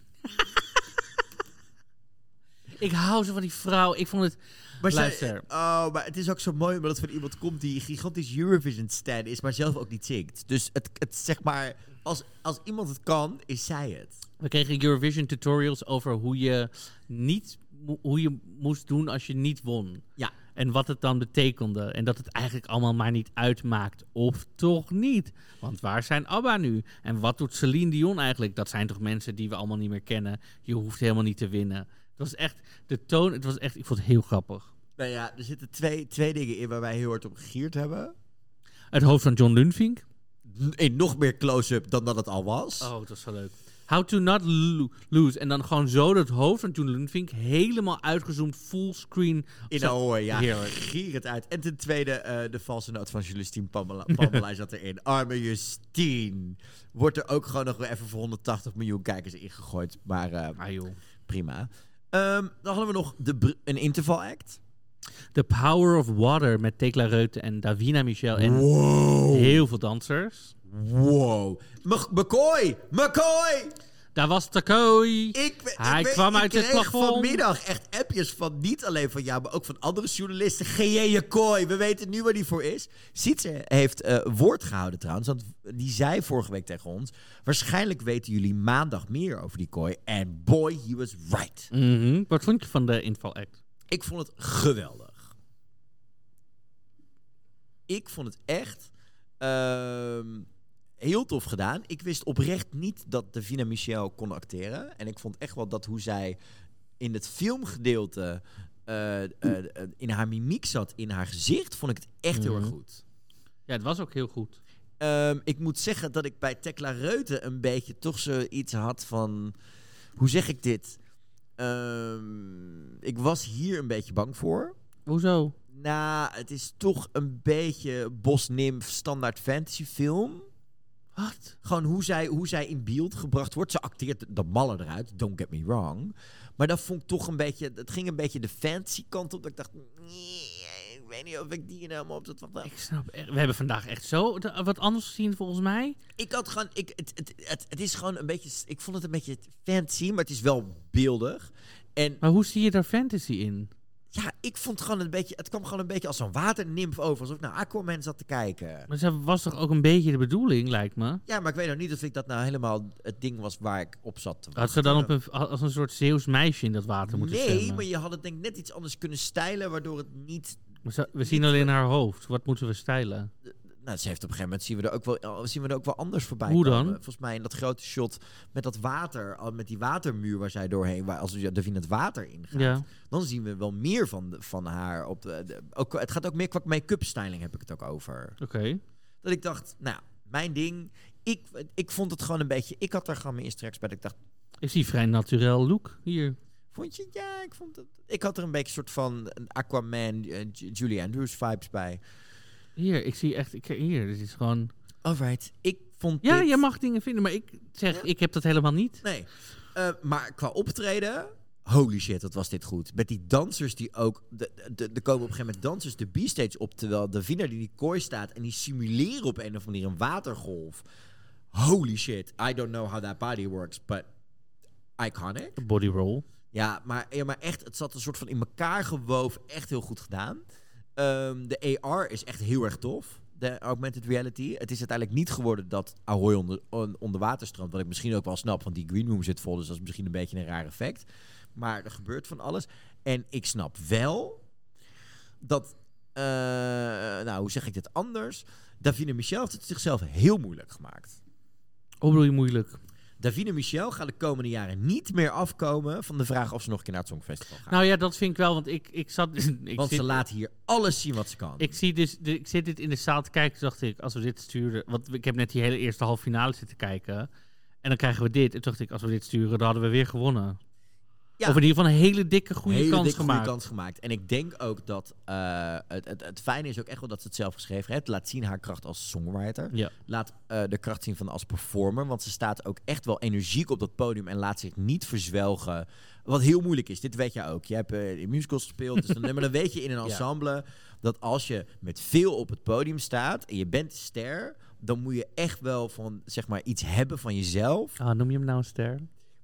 ik hou zo van die vrouw. Ik vond het... Maar, zij- Luister. oh, maar het is ook zo mooi omdat het van iemand komt die gigantisch Eurovision-stan is, maar zelf ook niet zingt. Dus het, het zeg maar, als, als iemand het kan, is zij het. We kregen Eurovision tutorials over hoe je niet mo- hoe je moest doen als je niet won. Ja. En wat het dan betekende. En dat het eigenlijk allemaal maar niet uitmaakt. Of toch niet. Want waar zijn ABBA nu? En wat doet Celine Dion eigenlijk? Dat zijn toch mensen die we allemaal niet meer kennen. Je hoeft helemaal niet te winnen. Het was echt, de toon, het was echt, ik vond het heel grappig. Nou ja, er zitten twee, twee dingen in waar wij heel hard op gegierd hebben. Het hoofd van John Lundvink. In nog meer close-up dan dat het al was. Oh, dat was zo leuk. How to not lo- lose. En dan gewoon zo dat hoofd van John Lundvink helemaal uitgezoomd, fullscreen. In Zo- Ahoy, ja. Heerlijk. Gier het uit. En ten tweede, eh, de valse noot van Justine Pamela, Pamela zat erin. Arme Justine. Wordt er ook gewoon nog weer even voor honderdtachtig miljoen kijkers ingegooid. Maar eh, Ah joh. prima. Ehm, dan hadden we nog de br- een interval-act. The Power of Water met Tekla Reute en Davina Michel en Wow. heel veel dansers. Wow. M- McCoy! McCoy! Daar was Takoi. Ik, ik, Hij ik, kwam ik uit het kreeg plafond. vanmiddag echt appjes van niet alleen van jou, maar ook van andere journalisten. G J Kooi, we weten nu waar die voor is. Sietse heeft eh, woord gehouden trouwens, want die zei vorige week tegen ons... Waarschijnlijk weten jullie maandag meer over die Kooi. En boy, he was right. Mhm. Wat vond je van de inval act? Ik vond het geweldig. Ik vond het echt ehm, heel tof gedaan. Ik wist oprecht niet dat Davina Michel kon acteren. En ik vond echt wel dat hoe zij in het filmgedeelte eh, eh, eh, in haar mimiek zat, in haar gezicht, vond ik het echt heel erg Mhm. goed. Ja, het was ook heel goed. Ehm, ik moet zeggen dat ik bij Tekla Reute een beetje toch zoiets had van... Hoe zeg ik dit? Ehm, ik was hier een beetje bang voor. Hoezo? Nou, het is toch een beetje Bos Nymph standaard fantasy film. Wat? Gewoon hoe zij, hoe zij in beeld gebracht wordt. Ze acteert de malle eruit, don't get me wrong. Maar dat vond ik toch een beetje... Het ging een beetje de fantasy kant op. Dat ik dacht... Nee, ik weet niet of ik die nou helemaal op zat. Wat Ik snap echt- We hebben vandaag echt zo de- wat anders gezien volgens mij. Ik had gewoon... Ik, het, het, het, het is gewoon een beetje... Ik vond het een beetje fancy, maar het is wel beeldig. En Maar hoe zie je daar fantasy in? ja, ik vond het gewoon een beetje... Het kwam gewoon een beetje als zo'n waternimf over. Alsof ik naar Aquaman zat te kijken. Maar dat was toch ook een beetje de bedoeling, lijkt me? Ja, maar ik weet nog niet of ik dat nou helemaal het ding was waar ik op zat te Had ze dan op een, als een soort Zeeuws meisje in dat water moeten Nee, zwemmen? maar je had het denk ik net iets anders kunnen stijlen, waardoor het niet... Maar zo- we zien alleen haar hoofd. Wat moeten we stijlen? Nou, ze heeft op een gegeven moment zien we er ook wel, zien we er ook wel anders voorbij Hoe komen. dan? Volgens mij in dat grote shot met dat water, al met die watermuur waar zij doorheen, waar als Davina het water ingaat, Ja. dan zien we wel meer van, de, van haar. Op de, de- ook, het gaat ook meer qua make-up styling, heb ik het ook over. Oké. Dat ik dacht, nou, mijn ding. Ik, ik vond het gewoon een beetje. Ik had daar gewoon mijn eerste reactie bij. Dat ik dacht, Ik zie vrij naturel look hier. vond je? Ja, ik vond het. Ik had er een beetje een soort van een Aquaman, uh, J- Julie Andrews vibes bij. Hier, ik zie echt... Ik, hier, dit is gewoon... Alright, ik vond Ja, dit... je mag dingen vinden, maar ik zeg, Ja. ik heb dat helemaal niet. Nee, Uh, maar qua optreden... Holy shit, wat was dit goed. Met die dansers die ook... de- de- Er komen op een gegeven moment dansers de B-stage op... terwijl Davina die in die kooi staat... en die simuleren op een of andere manier een watergolf. Holy shit. I don't know how that body works, but... Iconic. Body roll. Ja, maar, ja, maar echt, het zat een soort van in elkaar gewoven. Echt heel goed gedaan. Ehm, de A R is echt heel erg tof. de augmented reality. Het is uiteindelijk niet geworden dat Ahoy onder, on, onder water strandt. Wat ik misschien ook wel snap, want die green room zit vol. Dus dat is misschien een beetje een raar effect. Maar er gebeurt van alles. En ik snap wel dat... Uh, nou, hoe zeg ik dit anders? Davina Michel heeft het zichzelf heel moeilijk gemaakt. Hoe bedoel je moeilijk? Davina Michel gaat de komende jaren niet meer afkomen van de vraag of ze nog een keer naar het Songfestival gaat. Nou ja, dat vind ik wel, want ik, ik zat... Ik want zit, ze laat hier alles zien wat ze kan. Ik, zie dus, de, ik zit dit in de zaal te kijken, toen dacht ik, als we dit sturen... Want ik heb net die hele eerste halve finale zitten kijken. En dan krijgen we dit. En toen dacht ik, als we dit sturen, dan hadden we weer gewonnen. Ja. Of in ieder geval een hele dikke goede hele kans dikke gemaakt. Goede kans gemaakt. En ik denk ook dat uh, het, het, het fijne is ook echt wel dat ze het zelf geschreven heeft. Laat zien haar kracht als songwriter. Ja. Laat uh, de kracht zien van als performer. Want ze staat ook echt wel energiek op dat podium en laat zich niet verzwelgen. Wat heel moeilijk is. Dit weet je ook. Je hebt uh, in musicals gespeeld. Dus dan, maar dan weet je in een ensemble ja. dat als je met veel op het podium staat en je bent de ster, dan moet je echt wel van zeg maar iets hebben van jezelf. Ah, noem je hem nou een ster?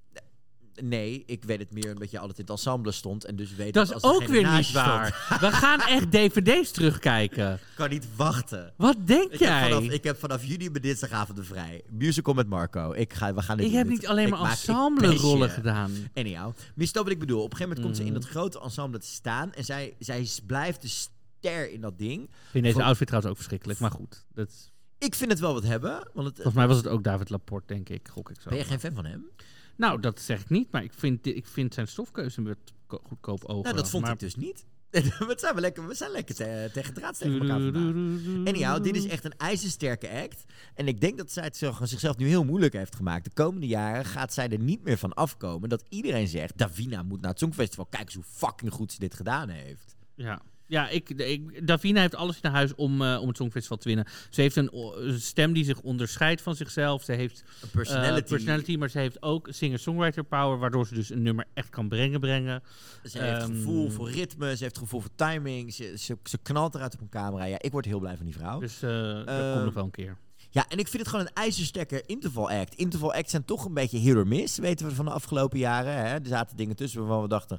Nee, ik weet het meer omdat je altijd in het ensemble stond en dus weet dat dat is als ook weer niet waar. We gaan echt D V D's terugkijken. Ik kan niet wachten. Wat denk ik jij? Heb vanaf, ik heb vanaf juni mijn dinsdagavonden vrij. Musical met Marco. Ik ga, we gaan dit ik doen. heb niet alleen ik maar ensemble-rollen gedaan. Anyhow, maar je snapt wat ik bedoel. Op een gegeven moment mm. komt ze in dat grote ensemble te staan en zij, zij blijft de ster in dat ding. Ik vind deze Voor... outfit trouwens ook verschrikkelijk, maar goed. Dat... Ik vind het wel wat hebben. Want het, Volgens mij was het ook David Laporte, denk ik. Gok ik zo. Ben je geen fan van hem? Nou, dat zeg ik niet, maar ik vind, ik vind zijn stofkeuze met goedkoop ogen. Nou, dat vond maar... ik dus niet. we, zijn we, lekker, we zijn lekker te, tegen draad tegen elkaar vandaag. Anyhow, dit is echt een ijzersterke act. En ik denk dat zij het zichzelf nu heel moeilijk heeft gemaakt. De komende jaren gaat zij er niet meer van afkomen dat iedereen zegt, Davina moet naar het Songfestival. Kijk eens hoe fucking goed ze dit gedaan heeft. Ja. Ja, ik, ik, Davina heeft alles in huis om, uh, om het Songfestival te winnen. Ze heeft een uh, stem die zich onderscheidt van zichzelf. Ze heeft een personality. Uh, personality, maar ze heeft ook singer-songwriter power, waardoor ze dus een nummer echt kan brengen. brengen. Ze um, heeft gevoel voor ritme, ze heeft gevoel voor timing. Ze, ze, ze knalt eruit op een camera. Ja, ik word heel blij van die vrouw. Dus uh, uh, dat komt nog wel een keer. Ja, en ik vind het gewoon een ijzersterke interval act. Interval acts zijn toch een beetje hit or miss, weten we van de afgelopen jaren. Hè? Er zaten dingen tussen waarvan we dachten...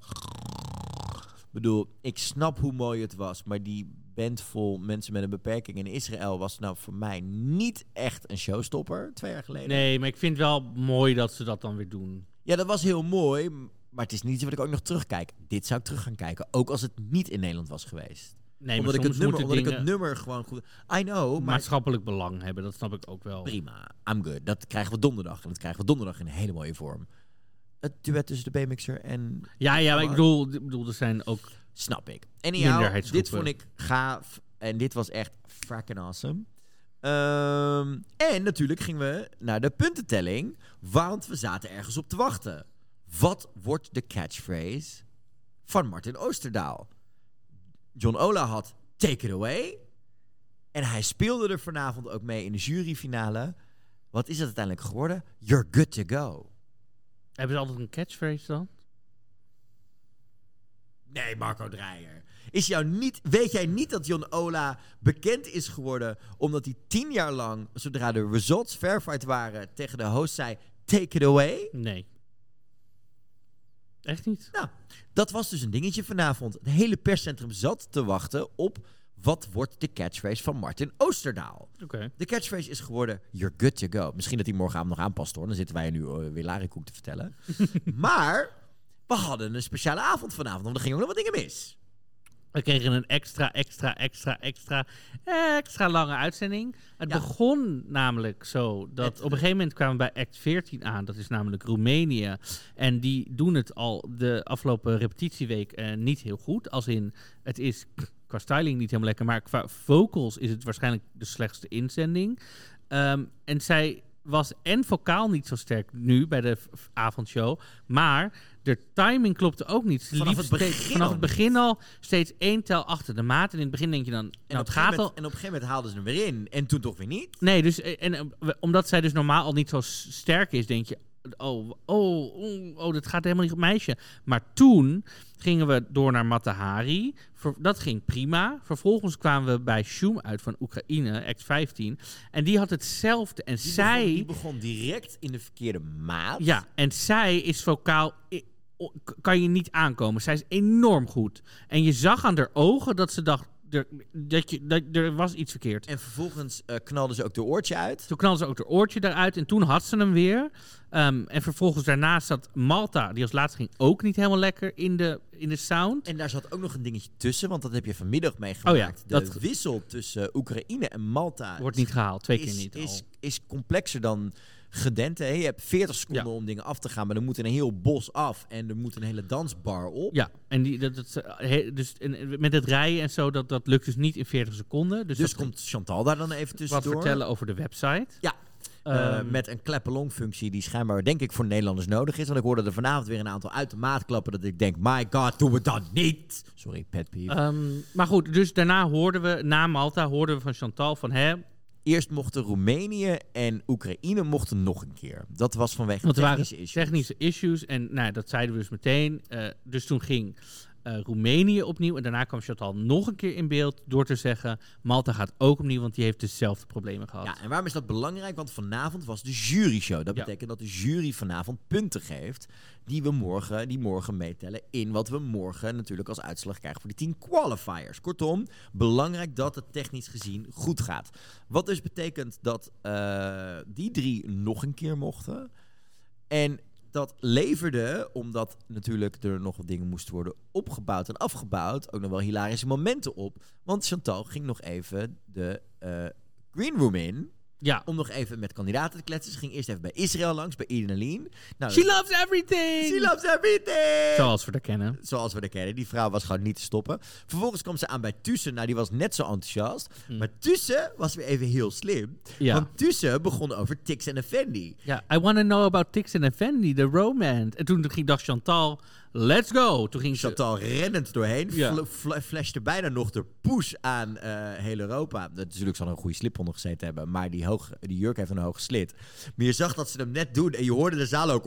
Ik bedoel, ik snap hoe mooi het was, maar die band vol mensen met een beperking in Israël was nou voor mij niet echt een showstopper, twee jaar geleden. Nee, maar ik vind wel mooi dat ze dat dan weer doen. Ja, dat was heel mooi, maar het is niet zo wat ik ook nog terugkijk. Dit zou ik terug gaan kijken, ook als het niet in Nederland was geweest. Nee, omdat maar ik het nummer, omdat dingen ik het nummer gewoon goed... I know, maar... maatschappelijk belang hebben, dat snap ik ook wel. Prima, I'm good. Dat krijgen we donderdag en dat krijgen we donderdag in een hele mooie vorm. Het duet tussen de B-mixer en... Ja, ja, maar ik bedoel, ik bedoel, er zijn ook... Snap ik. Anyhow, dit vond ik gaaf. En dit was echt fracking awesome. Um, en natuurlijk gingen we naar de puntentelling. Want we zaten ergens op te wachten. Wat wordt de catchphrase van Martin Oosterdaal? John Ola had Take It Away. En hij speelde er vanavond ook mee in de juryfinale. Wat is het uiteindelijk geworden? You're good to go. Hebben ze altijd een catchphrase dan? Nee, Marco Dreyer. Is jou niet, weet jij niet dat John Ola bekend is geworden omdat hij tien jaar lang, zodra de results verified waren, tegen de host zei, take it away? Nee. Echt niet? Nou, dat was dus een dingetje vanavond. Het hele perscentrum zat te wachten op wat wordt de catchphrase van Martin Oosterdaal. Okay. De catchphrase is geworden, you're good to go. Misschien dat hij morgenavond nog aanpast hoor. Dan zitten wij nu uh, weer larikoek te vertellen. Maar... we hadden een speciale avond vanavond, want er gingen ook nog wat dingen mis. We kregen een extra, extra, extra, extra, extra lange uitzending. Het ja. begon namelijk zo dat het, op een gegeven moment kwamen we bij act veertien aan. Dat is namelijk Roemenië. En die doen het al de afgelopen repetitieweek uh, niet heel goed. Als in, het is qua styling niet helemaal lekker, maar qua vocals is het waarschijnlijk de slechtste inzending. Um, en zij was en vocaal niet zo sterk nu bij de v- avondshow, maar de timing klopte ook niet. Ze vanaf, liep het begin, steeds, vanaf het begin al steeds één tel achter de maat. En in het begin denk je dan, nou het gaat al. En op een gegeven moment haalden ze hem weer in. En toen toch weer niet. Nee, dus en, en omdat zij dus normaal al niet zo sterk is, denk je, oh, oh, oh, oh, dat gaat helemaal niet op meisje. Maar toen gingen we door naar Matahari. Dat ging prima. Vervolgens kwamen we bij Shum uit van Oekraïne, act vijftien. En die had hetzelfde. En die zij... Begon, die begon direct in de verkeerde maat. Ja, en zij is vocaal... kan je niet aankomen. Zij is enorm goed. En je zag aan haar ogen dat ze dacht, er, dat je, dat, er was iets verkeerd. En vervolgens uh, knalden ze ook de oortje uit. Toen knalden ze ook de oortje eruit en toen had ze hem weer. Um, en vervolgens daarnaast zat Malta, die als laatste ging, ook niet helemaal lekker in de, in de sound. En daar zat ook nog een dingetje tussen, want dat heb je vanmiddag meegemaakt. Oh ja, de dat wissel tussen Oekraïne en Malta wordt niet gehaald, twee is, keer niet. Is, al. is complexer dan gedente. Hè? Je hebt veertig seconden Ja. om dingen af te gaan, maar er moet een heel bos af en er moet een hele dansbar op. Ja, en die, dat, dat, he, dus en met het rijden en zo, dat, dat lukt dus niet in veertig seconden. Dus, Dus dat komt Chantal daar dan even wat tussendoor. vertellen over de website. Ja. Uh, Um, met een clap-along functie die schijnbaar denk ik voor Nederlanders nodig is. Want ik hoorde er vanavond weer een aantal uit de maat klappen dat ik denk, my god, doen we dat niet. Sorry, pet peeve. Um, maar goed, dus daarna hoorden we, na Malta, hoorden we van Chantal van, hè... Eerst mochten Roemenië en Oekraïne mochten nog een keer. Dat was vanwege Want er technische waren issues. technische issues en nou, dat zeiden we dus meteen. Uh, dus toen ging uh, Roemenië opnieuw en daarna kwam Chantal nog een keer in beeld door te zeggen, Malta gaat ook opnieuw, want die heeft dezelfde problemen gehad. Ja, en waarom is dat belangrijk? Want vanavond was de juryshow. Dat Ja. betekent dat de jury vanavond punten geeft die we morgen, die morgen meetellen in wat we morgen natuurlijk als uitslag krijgen voor die tien qualifiers. Kortom, belangrijk dat het technisch gezien goed gaat. Wat dus betekent dat uh, die drie nog een keer mochten. En dat leverde, omdat natuurlijk er nog wat dingen moesten worden opgebouwd en afgebouwd, ook nog wel hilarische momenten op. Want Chantal ging nog even de uh, green room in. Ja. Om nog even met kandidaten te kletsen. Ze ging eerst even bij Israël langs, bij Eden Aline. Nou, She loves everything! She loves everything! Zoals we dat kennen. Zoals we dat kennen. Die vrouw was gewoon niet te stoppen. Vervolgens kwam ze aan bij Tussen. Nou, die was net zo enthousiast. Hmm. Maar Tussen was weer even heel slim. Ja. Want Tussen begon over Tix en Effendi. Ja, I want to know about Tix and Effendi, the romance. En toen ging dacht Chantal, let's go. Toen ging ze... Chantal rennend doorheen. Ja. Fl- fl- flashte bijna nog de poes aan uh, heel Europa. Dat natuurlijk zal er een goede slip onder gezeten hebben. Maar die, hoog, die jurk heeft een hoge slit. Maar je zag dat ze hem net doen. En je hoorde de zaal ook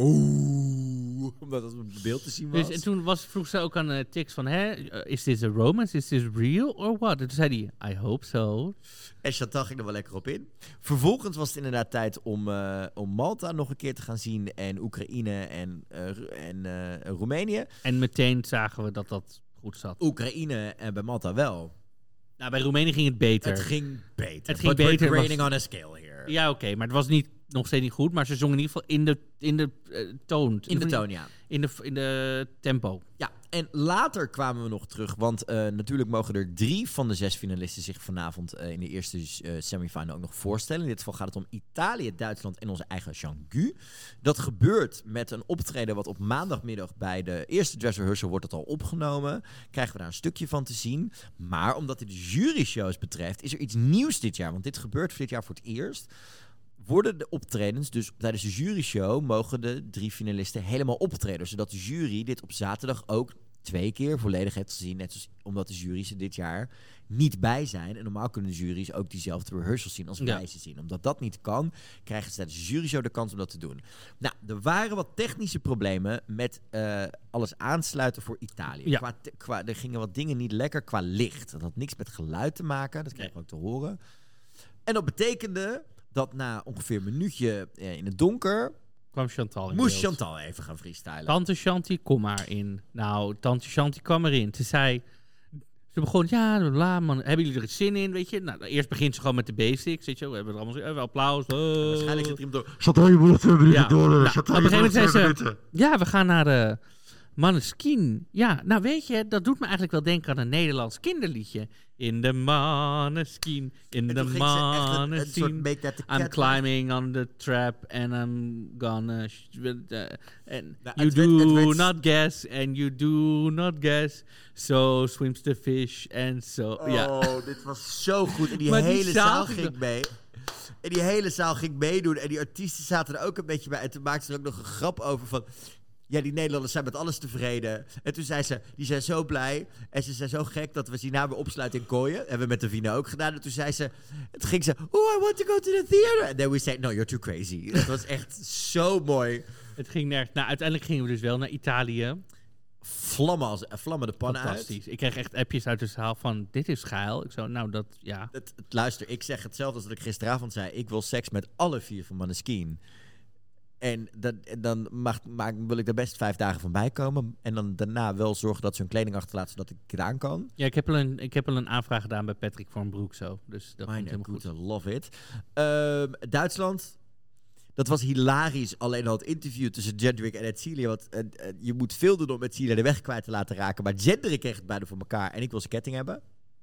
oeh. Omdat het op het beeld te zien was. Dus, en toen was, vroeg ze ook aan uh, Tix van, hè, uh, is this a romance? Is this real or what? En toen zei hij, I hope so. En Chantal ging er wel lekker op in. Vervolgens was het inderdaad tijd om, uh, om Malta nog een keer te gaan zien. En Oekraïne en, uh, en uh, Roemenië. En meteen zagen we dat dat goed zat. Oekraïne en bij Malta wel. Nou, bij Roemenië ging het beter. Het ging beter. Het ging But beter, we're grading was- on a scale here. Ja, oké, okay, maar het was niet, nog steeds niet goed. Maar ze zongen in ieder geval in de, in de uh, toon. In de toon, ja. In de, in de tempo. Ja, en later kwamen we nog terug, want uh, natuurlijk mogen er drie van de zes finalisten zich vanavond uh, in de eerste uh, semifinal ook nog voorstellen. In dit geval gaat het om Italië, Duitsland en onze eigen Jean-Gu. Dat gebeurt met een optreden wat op maandagmiddag bij de eerste dress rehearsal wordt het al opgenomen. Krijgen we daar een stukje van te zien. Maar omdat dit de juryshows betreft, is er iets nieuws dit jaar. Want dit gebeurt dit jaar voor het eerst. Worden de optredens, dus tijdens de juryshow mogen de drie finalisten helemaal optreden. Zodat de jury dit op zaterdag ook twee keer volledig heeft gezien. Net zoals omdat de jury's er dit jaar niet bij zijn. En normaal kunnen de jury's ook diezelfde rehearsals zien als Ja. wij ze zien. Omdat dat niet kan, krijgen ze tijdens de juryshow de kans om dat te doen. Nou, er waren wat technische problemen met uh, alles aansluiten voor Italië. Ja. Qua, te- qua, er gingen wat dingen niet lekker qua licht. Dat had niks met geluid te maken. Dat kregen we ook te horen. En dat betekende dat na ongeveer een minuutje eh, in het donker Kwam Chantal in moest beeld. Chantal even gaan freestylen. Tante Chanty, kom maar in. Nou, Tante Chanty kwam erin. Ze zei... Ze begon, ja, la, man, hebben jullie er zin in, weet je? Nou, eerst begint ze gewoon met de basics, weet je? We hebben er allemaal zo, even applaus. Uh. Waarschijnlijk zit er iemand door. Chantal, je moet nog twee minuten Ja. door. Nou, Chantal, op een je gegeven moet nog moment twee zei ze... minuten. Ja, we gaan naar de Maneskin. Ja, nou weet je, dat doet me eigenlijk wel denken aan een Nederlands kinderliedje. In de Maneskin, in En de toen ging ze echt een, een soort Maneskin. make that the I'm cat climbing on the trap and I'm gonna... Sh- uh, and Nou, you het werd- het do werd- not guess and you do not guess. So swims the fish and so... Oh, ja. dit was zo goed. En die Maar die hele zaal zaal ging- ging mee. En die hele zaal ging meedoen. En die artiesten zaten er ook een beetje bij. En toen maakten ze er ook nog een grap over van... Ja, die Nederlanders zijn met alles tevreden. En toen zei ze, die zijn zo blij. En ze zijn zo gek dat we ze hierna weer opsluiten in kooien. Hebben we met de Vina ook gedaan. En toen zei ze, het ging ze... Oh, I want to go to the theater. And then we said, no, you're too crazy. Dat was echt zo mooi. Het ging nergens... Nou, uiteindelijk gingen we dus wel naar Italië. Vlammen, als, vlammen de pannen uit. Fantastisch. Ik kreeg echt appjes uit de zaal van, dit is geil. Ik zo, nou dat, ja. Het, het, luister, ik zeg hetzelfde als dat ik gisteravond zei. Ik wil seks met alle vier van Maneskin. En dat, dan mag, mag, wil ik er best vijf dagen van bij komen. En dan daarna wel zorgen dat ze hun kleding achterlaten, zodat ik het aan kan. Ja, ik heb al een, ik heb al een aanvraag gedaan bij Patrick voor een broek zo. Dus dat komt Mijn helemaal goed. goed, love it. Um, Duitsland, dat was hilarisch. Alleen al het interview tussen Jendrik en Celia. Want uh, uh, je moet veel doen om met Celia de weg kwijt te laten raken. Maar Jendrik kreeg het bijna voor elkaar. En ik wil zijn ketting hebben.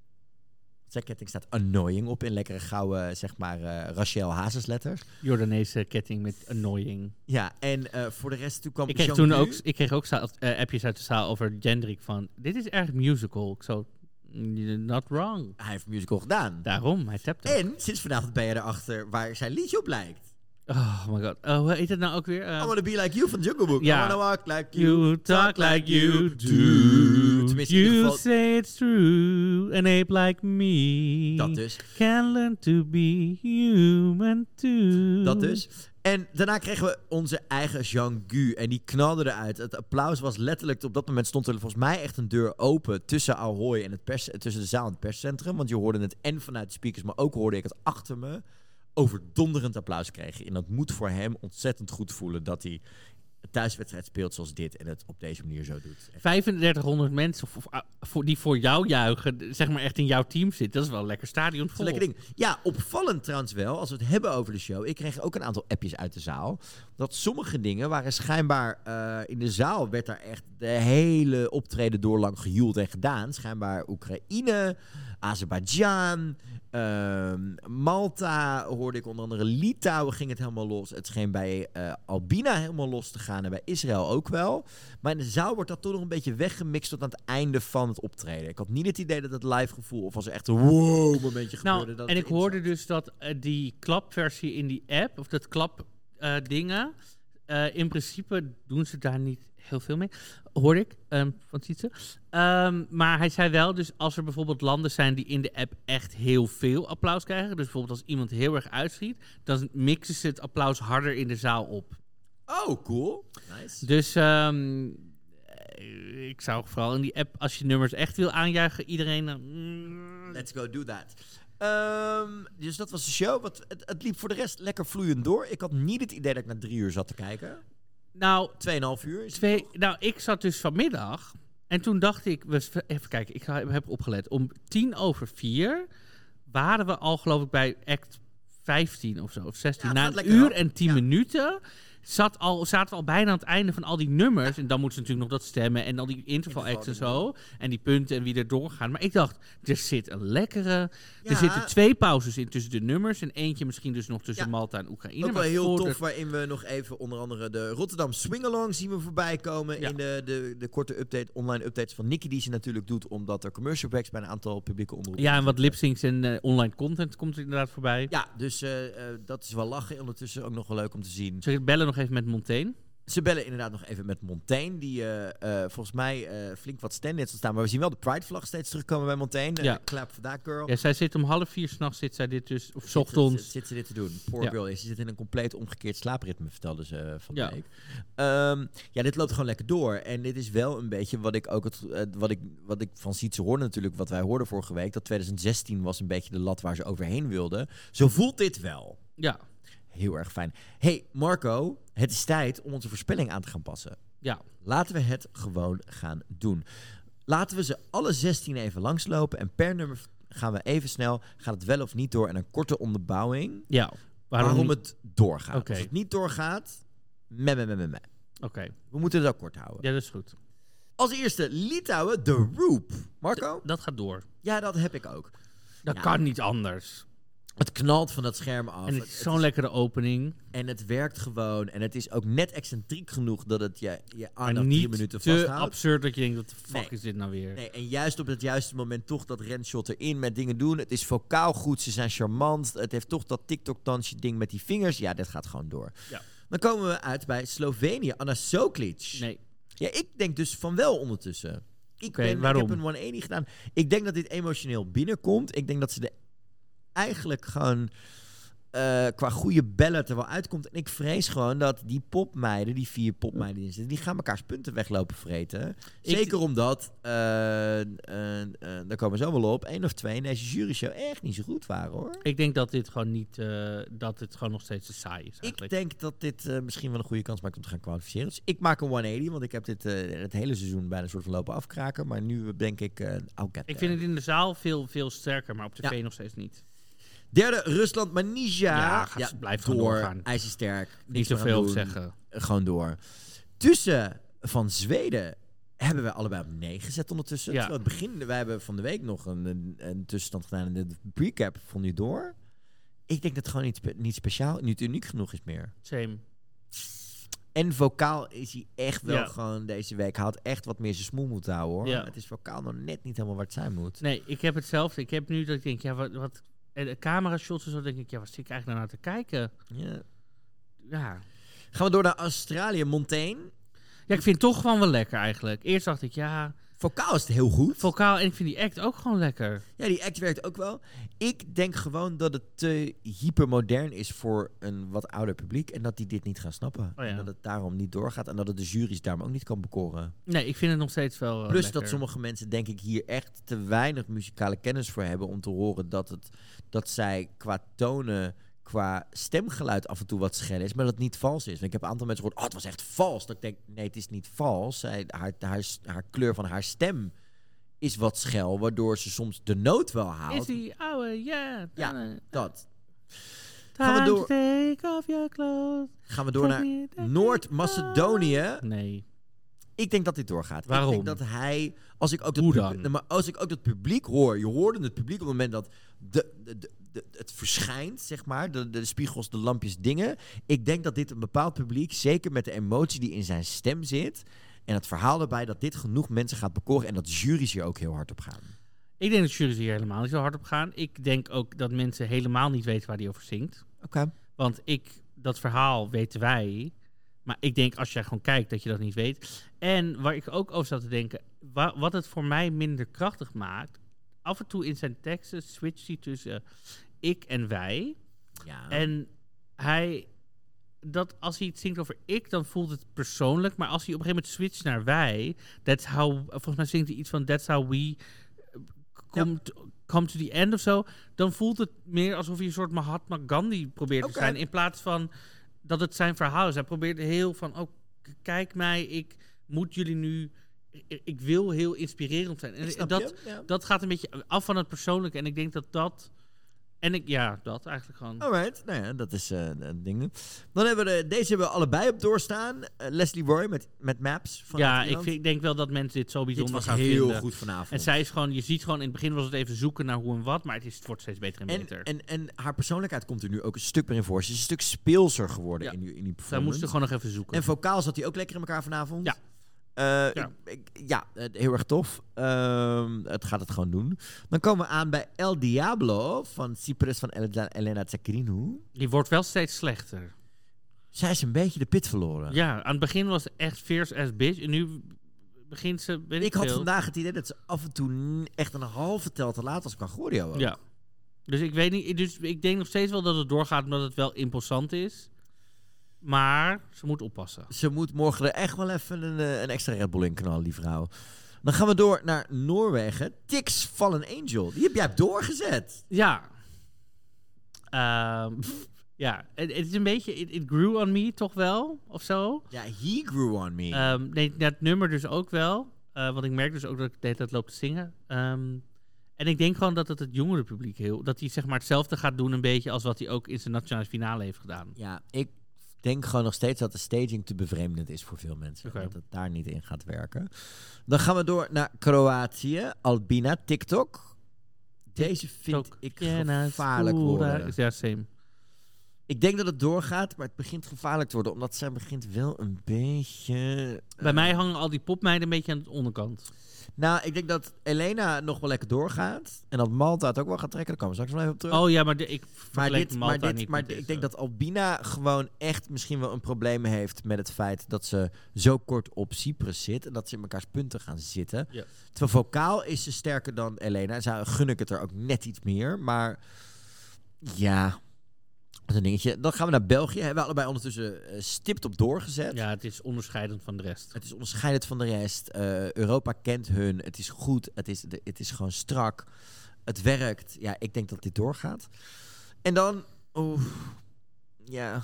Zijn ketting staat annoying op in lekkere gouden, zeg maar, uh, Rachel Hazes letters. Jordaanese ketting met annoying. Ja, en uh, voor de rest toen kwam Ik kreeg Jean toen Gu. ook, ik kreeg ook zaal, uh, appjes uit de zaal over Jendrik van, dit is erg musical. Ik zo, not wrong. Hij heeft musical gedaan. Daarom, hij tapt ook. En sinds vanavond ben je erachter waar zijn liedje op lijkt. Oh my god. Oh, hoe heet het nou ook weer? Uh, I wanna be like you van Jungle Book. Ja. I wanna walk like you. You talk like you do. Tenminste, in ieder You geval, say it's true. An ape like me dat dus. can learn to be human too. Dat dus. En daarna kregen we onze eigen Jean Gu. En die knalde eruit. Het applaus was letterlijk... Op dat moment stond er volgens mij echt een deur open... tussen Ahoy en het pers, tussen de zaal en het perscentrum. Want je hoorde het en vanuit de speakers... maar ook hoorde ik het achter me... overdonderend applaus kregen. En dat moet voor hem ontzettend goed voelen... dat hij een thuiswedstrijd speelt zoals dit... en het op deze manier zo doet. Echt. vijfendertighonderd mensen of, of, voor, die voor jou juichen... zeg maar echt in jouw team zitten. Dat is wel een lekker stadion Dat is vol. een lekker ding. Ja, opvallend trouwens wel, als we het hebben over de show. Ik kreeg ook een aantal appjes uit de zaal. Dat sommige dingen waren schijnbaar... Uh, in de zaal werd daar echt de hele optreden door lang gejoeld en gedaan. Schijnbaar Oekraïne, Azerbeidzjan, uh, Malta hoorde ik onder andere. Litouwen ging het helemaal los. Het scheen bij uh, Albina helemaal los te gaan en bij Israël ook wel. Maar in de zaal wordt dat toch nog een beetje weggemixt tot aan het einde van het optreden. Ik had niet het idee dat het live gevoel of als er echt een wow momentje gebeurde. Nou, dat en het ik erin hoorde zat. dus dat uh, die klapversie in die app, of dat klap uh, dingen, uh, in principe doen ze daar niet heel veel mee. Hoorde ik um, van Tietse. Um, maar hij zei wel, dus als er bijvoorbeeld landen zijn die in de app echt heel veel applaus krijgen, dus bijvoorbeeld als iemand heel erg uitschiet, dan mixen ze het applaus harder in de zaal op. Oh, cool. Nice. Dus um, ik zou vooral in die app, als je nummers echt wil aanjuichen, iedereen... Uh, mm, Let's go do that. Um, dus dat was de show. Wat, het, het liep voor de rest lekker vloeiend door. Ik had niet het idee dat ik na drie uur zat te kijken. nou, Tweeënhalf uur. Is het Twee, toch? nou, ik zat dus vanmiddag en toen dacht ik, we- even kijken, ik ga- heb opgelet. Om tien over vier waren we al, geloof ik, bij act vijftien of zo, of zestien. Ja, het Na gaat een lekker uur rap. en tien Ja. minuten zat al, zaten we al bijna aan het einde van al die nummers. En dan moeten ze natuurlijk nog dat stemmen en al die interval acts en zo. En die punten en wie er doorgaan. Maar ik dacht, er zit een lekkere... Ja. Er zitten twee pauzes in tussen de nummers. En eentje misschien dus nog tussen Ja. Malta en Oekraïne. Ook wel Maar heel voordat- tof, waarin we nog even onder andere de Rotterdam Swingalong zien we voorbij komen. Ja. In de, de, de korte update, online updates van Nicky die ze natuurlijk doet, omdat er commercial breaks bij een aantal publieke omroepen Ja, en wat zitten. lipsyncs en eh, online content komt er inderdaad voorbij. Ja, dus uh, uh, dat is wel lachen. Ondertussen ook nog wel leuk om te zien. Zal ik bellen nog even met Montaigne? Ze bellen inderdaad nog even met Montaigne, die uh, uh, volgens mij uh, flink wat stand-ins staan. Maar we zien wel de Pride-vlag steeds terugkomen bij Montaigne. Ja. Uh, clap for that girl. Ja, zij zit om half vier s'nachts, zit zij dit dus, of 's Zit- ochtends. Zit, zit ze dit te doen. Poor Ja. girl. Ze zit in een compleet omgekeerd slaapritme, vertelde ze uh, van de Ja. week. Um, ja, dit loopt gewoon lekker door. En dit is wel een beetje wat ik ook het, uh, wat ik, wat ik van Sietse hoorde natuurlijk, wat wij hoorden vorige week. Dat twintig zestien was een beetje de lat waar ze overheen wilden. Zo voelt dit wel. Ja, Heel erg fijn. Hey Marco, het is tijd om onze voorspelling aan te gaan passen. ja. Laten we het gewoon gaan doen. Laten we ze alle zestien even langslopen. En per nummer gaan we even snel. Gaat het wel of niet door? En een korte onderbouwing. Ja. Waarom, Waarom, het doorgaat. Oké. Als het niet doorgaat, me, me, me, me, me. Oké, We moeten het ook kort houden. ja, dat is goed. Als eerste Litouwen, The Roop. Marco? Dat gaat door. Ja, dat heb ik ook. Dat Ja. kan niet anders. Het knalt van dat scherm af. En het is Het- zo'n het lekkere opening. En het werkt gewoon. En het is ook net excentriek genoeg dat het je, je Maar aandacht drie niet minuten te vasthoudt. absurd dat je denkt, wat de fuck Nee. is dit nou weer? Nee, en juist op het juiste moment toch dat renshot erin met dingen doen. Het is vocaal goed, ze zijn charmant. Het heeft toch dat TikTok-dansje ding met die vingers. Ja, dit gaat gewoon door. Ja. Dan komen we uit bij Slovenië, Anna Soklic. Nee. Ja, ik denk dus van wel ondertussen. Ik, Oké, ben, ik waarom? heb een honderdtachtig gedaan. Ik denk dat dit emotioneel binnenkomt. Ik denk dat ze de eigenlijk gewoon uh, qua goede ballad er wel uitkomt. En ik vrees gewoon dat die popmeiden, die vier popmeiden die zitten, die gaan mekaars punten weglopen vreten. Zeker Ik, omdat, uh, uh, uh, daar komen we zo wel op, één of twee in deze juryshow echt niet zo goed waren, hoor. ik denk dat dit gewoon niet, uh, dat het gewoon nog steeds te saai is Ik eigenlijk. denk dat dit uh, misschien wel een goede kans maakt om te gaan kwalificeren. Dus ik maak een honderdtachtig, want ik heb dit uh, het hele seizoen bijna een soort van lopen afkraken. Maar nu denk ik, uh, oh, Ik vind het in de zaal veel, veel sterker, maar op tv Ja. nog steeds niet. Derde, Rusland, Manija. Ja, gaat ze- blijft gewoon door. doorgaan. IJzersterk. Niet Niks meer zoveel aan over doen. zeggen. Gewoon door. Tussen van Zweden hebben we allebei op negen gezet ondertussen. Ja. Terwijl het begin, wij hebben van de week nog een, een, een tussenstand gedaan in de recap van nu door. Ik denk dat het gewoon niet, spe- niet speciaal, niet uniek genoeg is meer. Same. En vocaal is hij echt wel Ja. gewoon deze week. Hij had echt wat meer zijn smoel moeten houden, hoor. Ja. Het is vocaal nog net niet helemaal waar het zijn moet. Nee, ik heb hetzelfde. Ik heb nu dat ik denk, ja, wat... wat en de camera shots en zo, denk ik, ja, wat zit ik eigenlijk nou naar te kijken? Ja. Ja. Gaan we door naar Australië, Montaigne. Ja, ik vind het toch gewoon wel lekker eigenlijk. Eerst dacht ik, ja, Vocaal is het heel goed. vocaal en ik vind die act ook gewoon lekker. Ja, die act werkt ook wel. Ik denk gewoon dat het te hypermodern is voor een wat ouder publiek. En dat die dit niet gaan snappen. Oh ja. En dat het daarom niet doorgaat. En dat het de jury's daarom ook niet kan bekoren. Nee, ik vind het nog steeds wel uh, Plus lekker. dat sommige mensen, denk ik, hier echt te weinig muzikale kennis voor hebben. Om te horen dat, het, dat zij qua tonen, qua stemgeluid af en toe wat schel is. Maar dat het niet vals is. Want ik heb een aantal mensen gehoord, oh, het was echt vals. Dat ik denk, nee, het is niet vals. Zij, haar, haar, haar kleur van haar stem is wat schel. Waardoor ze soms de noot wel haalt. Is die oude, yeah. Ja, uh, dat. time Gaan we door- to take off your clothes. Gaan we door naar Noord-Macedonië. Nee. Ik denk dat dit doorgaat. Waarom? Ik denk dat hij, als ik ook dat Hoe pub- dan? Nee, maar als ik ook dat publiek hoor, je hoorde het publiek op het moment dat de, de, de, de- het verschijnt, zeg maar, de, de spiegels, de lampjes, dingen. Ik denk dat dit een bepaald publiek, zeker met de emotie die in zijn stem zit en het verhaal erbij, dat dit genoeg mensen gaat bekoren en dat jury's hier ook heel hard op gaan. Ik denk dat jury's hier helemaal niet zo hard op gaan. Ik denk ook dat mensen helemaal niet weten waar die over zingt. Oké. Want ik, dat verhaal weten wij. Maar ik denk als jij gewoon kijkt dat je dat niet weet. En waar ik ook over zat te denken, wa- wat het voor mij minder krachtig maakt. Af en toe in zijn teksten switcht hij tussen ik en wij. Ja. En hij, dat als hij het zingt over ik, dan voelt het persoonlijk. Maar als hij op een gegeven moment switcht naar wij, that's how, volgens mij zingt hij iets van that's how we come, to, come to the end of zo. Dan voelt het meer alsof hij een soort Mahatma Gandhi probeert Oké. te zijn. In plaats van dat het zijn verhaal is. Hij probeert heel van, oh, k- kijk mij, ik moet jullie nu, ik, ik wil heel inspirerend zijn. En Ik snap dat, je, ja. dat gaat een beetje af van het persoonlijke. En ik denk dat dat, en ik, ja, dat eigenlijk gewoon. Alright, nou ja, dat is eh een ding. Dan hebben we de, deze hebben we allebei op doorstaan. Eh, Leslie Roy met, met Maps. Van Ja, ik, Nederland. vind, ik denk wel dat mensen dit zo Dit bijzonder was gaan heel vinden. goed vanavond. En zij is gewoon, je ziet gewoon, in het begin was het even zoeken naar hoe en wat, maar het, is, het wordt steeds beter en En, beter. en, en haar persoonlijkheid komt er nu ook een stuk meer in voor. Ze is een stuk speelser geworden Ja. in, die, in die Zij performance. moesten gewoon nog even zoeken. En vocaal zat hij ook lekker in elkaar vanavond. Ja. Eh, Ja. ik- ik- ja, eh, heel erg tof. Ehm, het gaat het gewoon doen. Dan komen we aan bij El Diablo van Cyprus van El- Elena Tsakrinu. Die wordt wel steeds slechter. Zij is een beetje de pit verloren. Ja, aan het begin was het echt fierce as bitch. En nu begint ze, weet ik, Ik had veel. vandaag het idee dat ze af en toe n- echt een halve tel te laat was qua choreo ook. Ja. Dus ik weet niet, dus ik denk nog steeds wel dat het doorgaat omdat het wel imposant is. Maar ze moet oppassen. Ze moet morgen er echt wel even een, eh, een extra Red Bull in knallen, die vrouw. Dan gaan we door naar Noorwegen. Tix Fallen Angel. Die heb jij doorgezet. Ja. Ehm, ja, het, het is een beetje, it, it grew on me toch wel, of zo. Ja, he grew on me. Ehm, nee, dat nummer dus ook wel. Eh, want ik merk dus ook dat ik de hele tijd loop te zingen. Ehm, en ik denk gewoon dat het het jongere publiek heel... Dat hij zeg maar hetzelfde gaat doen een beetje als wat hij ook in zijn nationale finale heeft gedaan. Ja, ik denk gewoon nog steeds dat de staging te bevreemdend is voor veel mensen. Oké. Dat het daar niet in gaat werken. Dan gaan we door naar Kroatië. Albina, TikTok. Deze vind Ook. ik Ja, gevaarlijk nou, worden. Ja, same. Ik denk dat het doorgaat, maar het begint gevaarlijk te worden. Omdat zij begint wel een beetje... Bij mij hangen al die popmeiden een beetje aan de onderkant. Nou, ik denk dat Elena nog wel lekker doorgaat. En dat Malta het ook wel gaat trekken. Daar komen we straks wel even op terug. Oh ja, maar de, ik maar vergelijk dit, Malta maar dit, niet maar met ik deze. denk dat Albina gewoon echt misschien wel een probleem heeft met het feit dat ze zo kort op Cyprus zit. En dat ze in mekaars punten gaan zitten. Ja. Terwijl vocaal is ze sterker dan Elena. En zou gun ik het er ook net iets meer. Maar ja, is een dingetje. Dan gaan we naar België. Hebben we allebei ondertussen uh, stipt op doorgezet. Ja, het is onderscheidend van de rest. Het is onderscheidend van de rest. Uh, Europa kent hun. Het is goed. Het is, de, het is gewoon strak. Het werkt. Ja, ik denk dat dit doorgaat. En dan... Oeh, ja...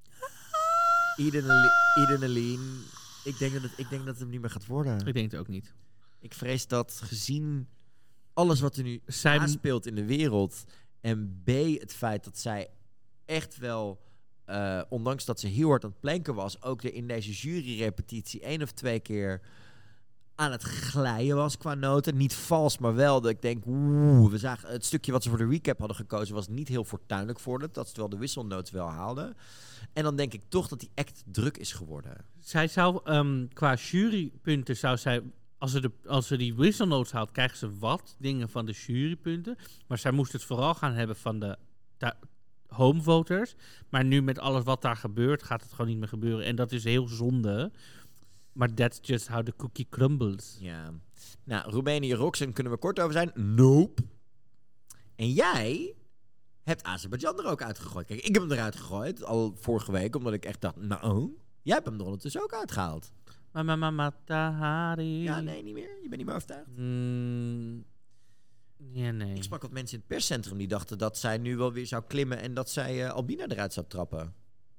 Eden en Aline. Ik denk dat het, ik denk dat het hem niet meer gaat worden. Ik denk het ook niet. Ik vrees dat gezien alles wat er nu Zij speelt in de wereld... en B, het feit dat zij echt wel... Uh, ondanks dat ze heel hard aan het planken was... ook er in deze juryrepetitie één of twee keer... aan het glijden was qua noten. Niet vals, maar wel dat ik denk... Oeh, we zagen het stukje wat ze voor de recap hadden gekozen... was niet heel fortuinlijk voor het. Dat ze wel de wisselnoten wel haalden. En dan denk ik toch dat die act druk is geworden. Zij zou um, qua jurypunten... zou zij, als ze, de, als ze die wisselnotes haalt... krijgen ze wat dingen van de jurypunten. Maar zij moest het vooral gaan hebben van de... de home voters. Maar nu met alles wat daar gebeurt... gaat het gewoon niet meer gebeuren. En dat is heel zonde... Maar that's just how the cookie crumbles. Ja. Nou, Roemenië, Roxen, kunnen we kort over zijn? Nope. En jij hebt Azerbeidzjan er ook uitgegooid. Kijk, ik heb hem eruit gegooid, al vorige week, omdat ik echt dacht, nou, jij hebt hem er ondertussen ook uitgehaald. Mama, mama, tahari. Ja, nee, niet meer. Je bent niet meer overtuigd. Mm, ja, nee. Ik sprak wat mensen in het perscentrum die dachten dat zij nu wel weer zou klimmen en dat zij uh, Albina eruit zou trappen.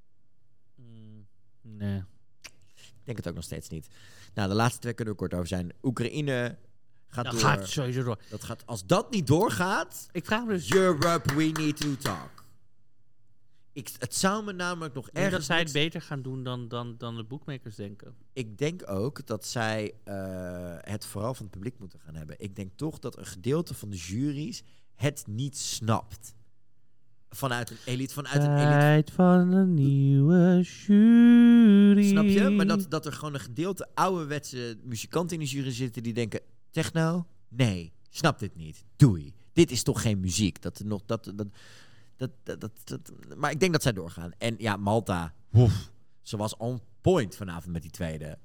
Mm, nee. Ik denk het ook nog steeds niet. Nou, de laatste twee kunnen we kort over zijn. Oekraïne gaat Dat door. gaat sowieso door. Dat gaat, als dat niet doorgaat... Ik vraag me dus... Europe, we need to talk. Ik, het zou me namelijk nog Ik denk ergens... dat zij het beter gaan doen dan, dan, dan de boekmakers denken. Ik denk ook dat zij uh, het vooral van het publiek moeten gaan hebben. Ik denk toch dat een gedeelte van de jury's het niet snapt. Vanuit een elite, vanuit een elite... Tijd van een nieuwe jury. Snap je? Maar dat, dat er gewoon een gedeelte ouderwetse muzikanten in de jury zitten die denken... Techno? Nee. Snap dit niet. Doei. Dit is toch geen muziek? Dat er nog... Dat, dat, dat, dat, dat, dat, maar ik denk dat zij doorgaan. En ja, Malta. Woef, ze was on point vanavond met die tweede.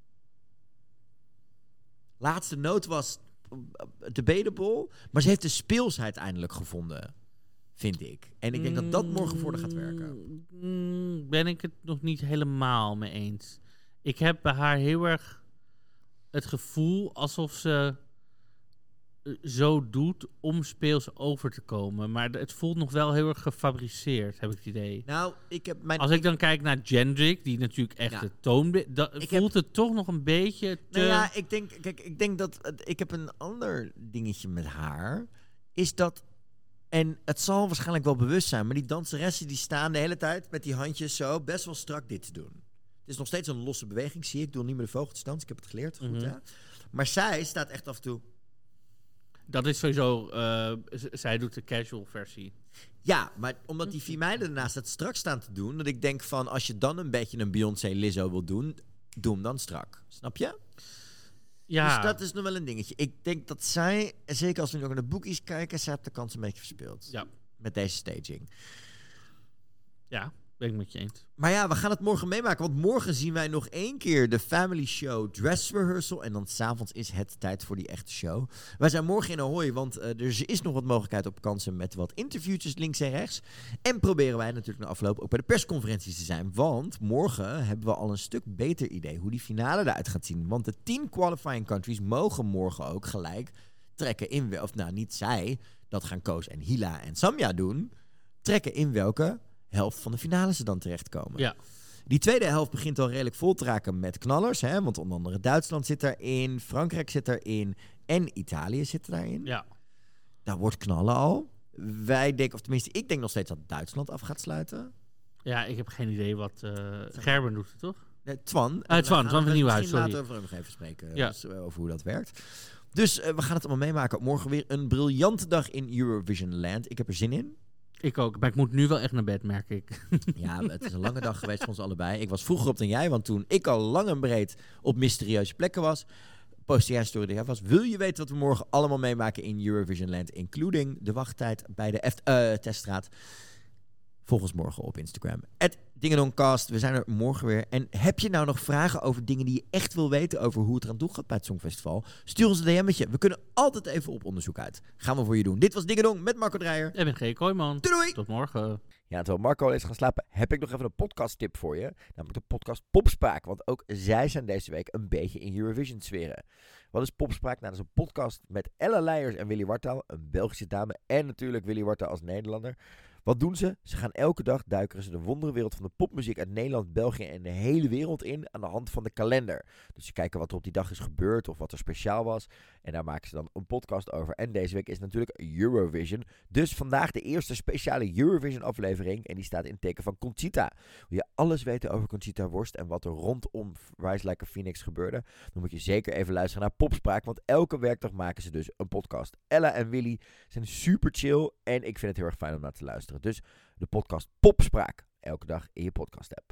Laatste noot was debatable. Maar ze heeft de speelsheid eindelijk gevonden. Vind ik. En ik denk dat dat morgen voor haar gaat werken. Mm, ben ik het nog niet helemaal mee eens. Ik heb bij haar heel erg het gevoel alsof ze zo doet om speels over te komen. Maar het voelt nog wel heel erg gefabriceerd, heb ik het idee. Nou, ik heb mijn... Als ik dan kijk naar Jendrik, die natuurlijk echt Ja. de toon... Dat Ik voelt het toch nog een beetje te... Nou ja, ik denk, kijk, ik denk dat... Het, ik heb een ander dingetje met haar. Is dat... En het zal waarschijnlijk wel bewust zijn, maar die danseressen die staan de hele tijd met die handjes zo best wel strak dit te doen. Het is nog steeds een losse beweging, zie ik. Ik doe niet meer de vogeltjesdans, ik heb het geleerd. Goed, Mhm. ja. Maar zij staat echt af en toe... Dat is sowieso... uh, z- zij doet de casual versie. Ja, maar omdat die vier meiden ernaast het strak staan te doen, dat ik denk van, als je dan een beetje een Beyoncé Lizzo wil doen, doe hem dan strak. Snap je? Ja, Dus dat is nog wel een dingetje. Ik denk dat zij, en zeker als we nu ook naar de boekies kijken, zij heeft de kans een beetje verspeeld. Ja. Met deze staging. ja, ben ik met je eens. Maar ja, we gaan het morgen meemaken. Want morgen zien wij nog één keer de Family Show Dress Rehearsal. En dan s'avonds is het tijd voor die echte show. Wij zijn morgen in Ahoy, want uh, er is nog wat mogelijkheid op kansen met wat interviewtjes links en rechts. En proberen wij natuurlijk na afloop ook bij de persconferenties te zijn. Want morgen hebben we al een stuk beter idee hoe die finale eruit gaat zien. Want de tien qualifying countries mogen morgen ook gelijk trekken in... wel- Of nou, niet zij, dat gaan Koos en Hila en Samja doen. Trekken in welke... helft van de finale ze dan terechtkomen. Ja. Die tweede helft begint al redelijk vol te raken met knallers. Hè? Want onder andere Duitsland zit daarin, Frankrijk zit daarin en Italië zit daarin. Ja. Daar wordt knallen al. Wij denken, of tenminste ik denk nog steeds dat Duitsland af gaat sluiten. Ja, ik heb geen idee wat... Uh, Gerben doet het, toch? Nee, Twan. Ah, En Twan, we gaan Twan van het Nieuwhuis, misschien sorry. later over hem nog even spreken. Ja. Dus, uh, over hoe dat werkt. Dus uh, we gaan het allemaal meemaken. Morgen weer een briljante dag in Eurovision Land. Ik heb er zin in. Ik ook, maar ik moet nu wel echt naar bed, merk ik. Ja, het is een lange dag geweest voor ons allebei. Ik was vroeger op dan jij, want toen ik al lang en breed op mysterieuze plekken was, postte jij een story die jij was. Wil je weten wat we morgen allemaal meemaken in Eurovision Land, including de wachttijd bij de F- uh, teststraat? Volg ons morgen op Instagram. at Dingedoncast. We zijn er morgen weer. En heb je nou nog vragen over dingen die je echt wil weten over hoe het eraan toe gaat bij het Songfestival? Stuur ons een D M'tje. We kunnen altijd even op onderzoek uit. Gaan we voor je doen. Dit was Dingedong met Marco Dreyer. En ben G. Kooijman. Doei doei! Tot morgen. Ja, terwijl Marco is gaan slapen, heb ik nog even een podcasttip voor je. Namelijk de podcast Popspraak. Want ook zij zijn deze week een beetje in Eurovision-sferen. Wat is Popspraak? Nou, dat is een podcast met Ella Leijers en Willy Wartaal. Een Belgische dame. En natuurlijk Willy Wartaal als Nederlander. Wat doen ze? Ze gaan elke dag duiken ze de wonderenwereld van de popmuziek uit Nederland, België en de hele wereld in aan de hand van de kalender. Dus ze kijken wat er op die dag is gebeurd of wat er speciaal was. En daar maken ze dan een podcast over. En deze week is natuurlijk Eurovision. Dus vandaag de eerste speciale Eurovision aflevering. En die staat in het teken van Conchita. Wil je alles weten over Conchita Wurst en wat er rondom Rise Like a Phoenix gebeurde? Dan moet je zeker even luisteren naar Popspraak. Want elke werkdag maken ze dus een podcast. Ella en Willy zijn super chill. En ik vind het heel erg fijn om naar te luisteren. Dus de podcast Popspraak. Elke dag in je podcast app.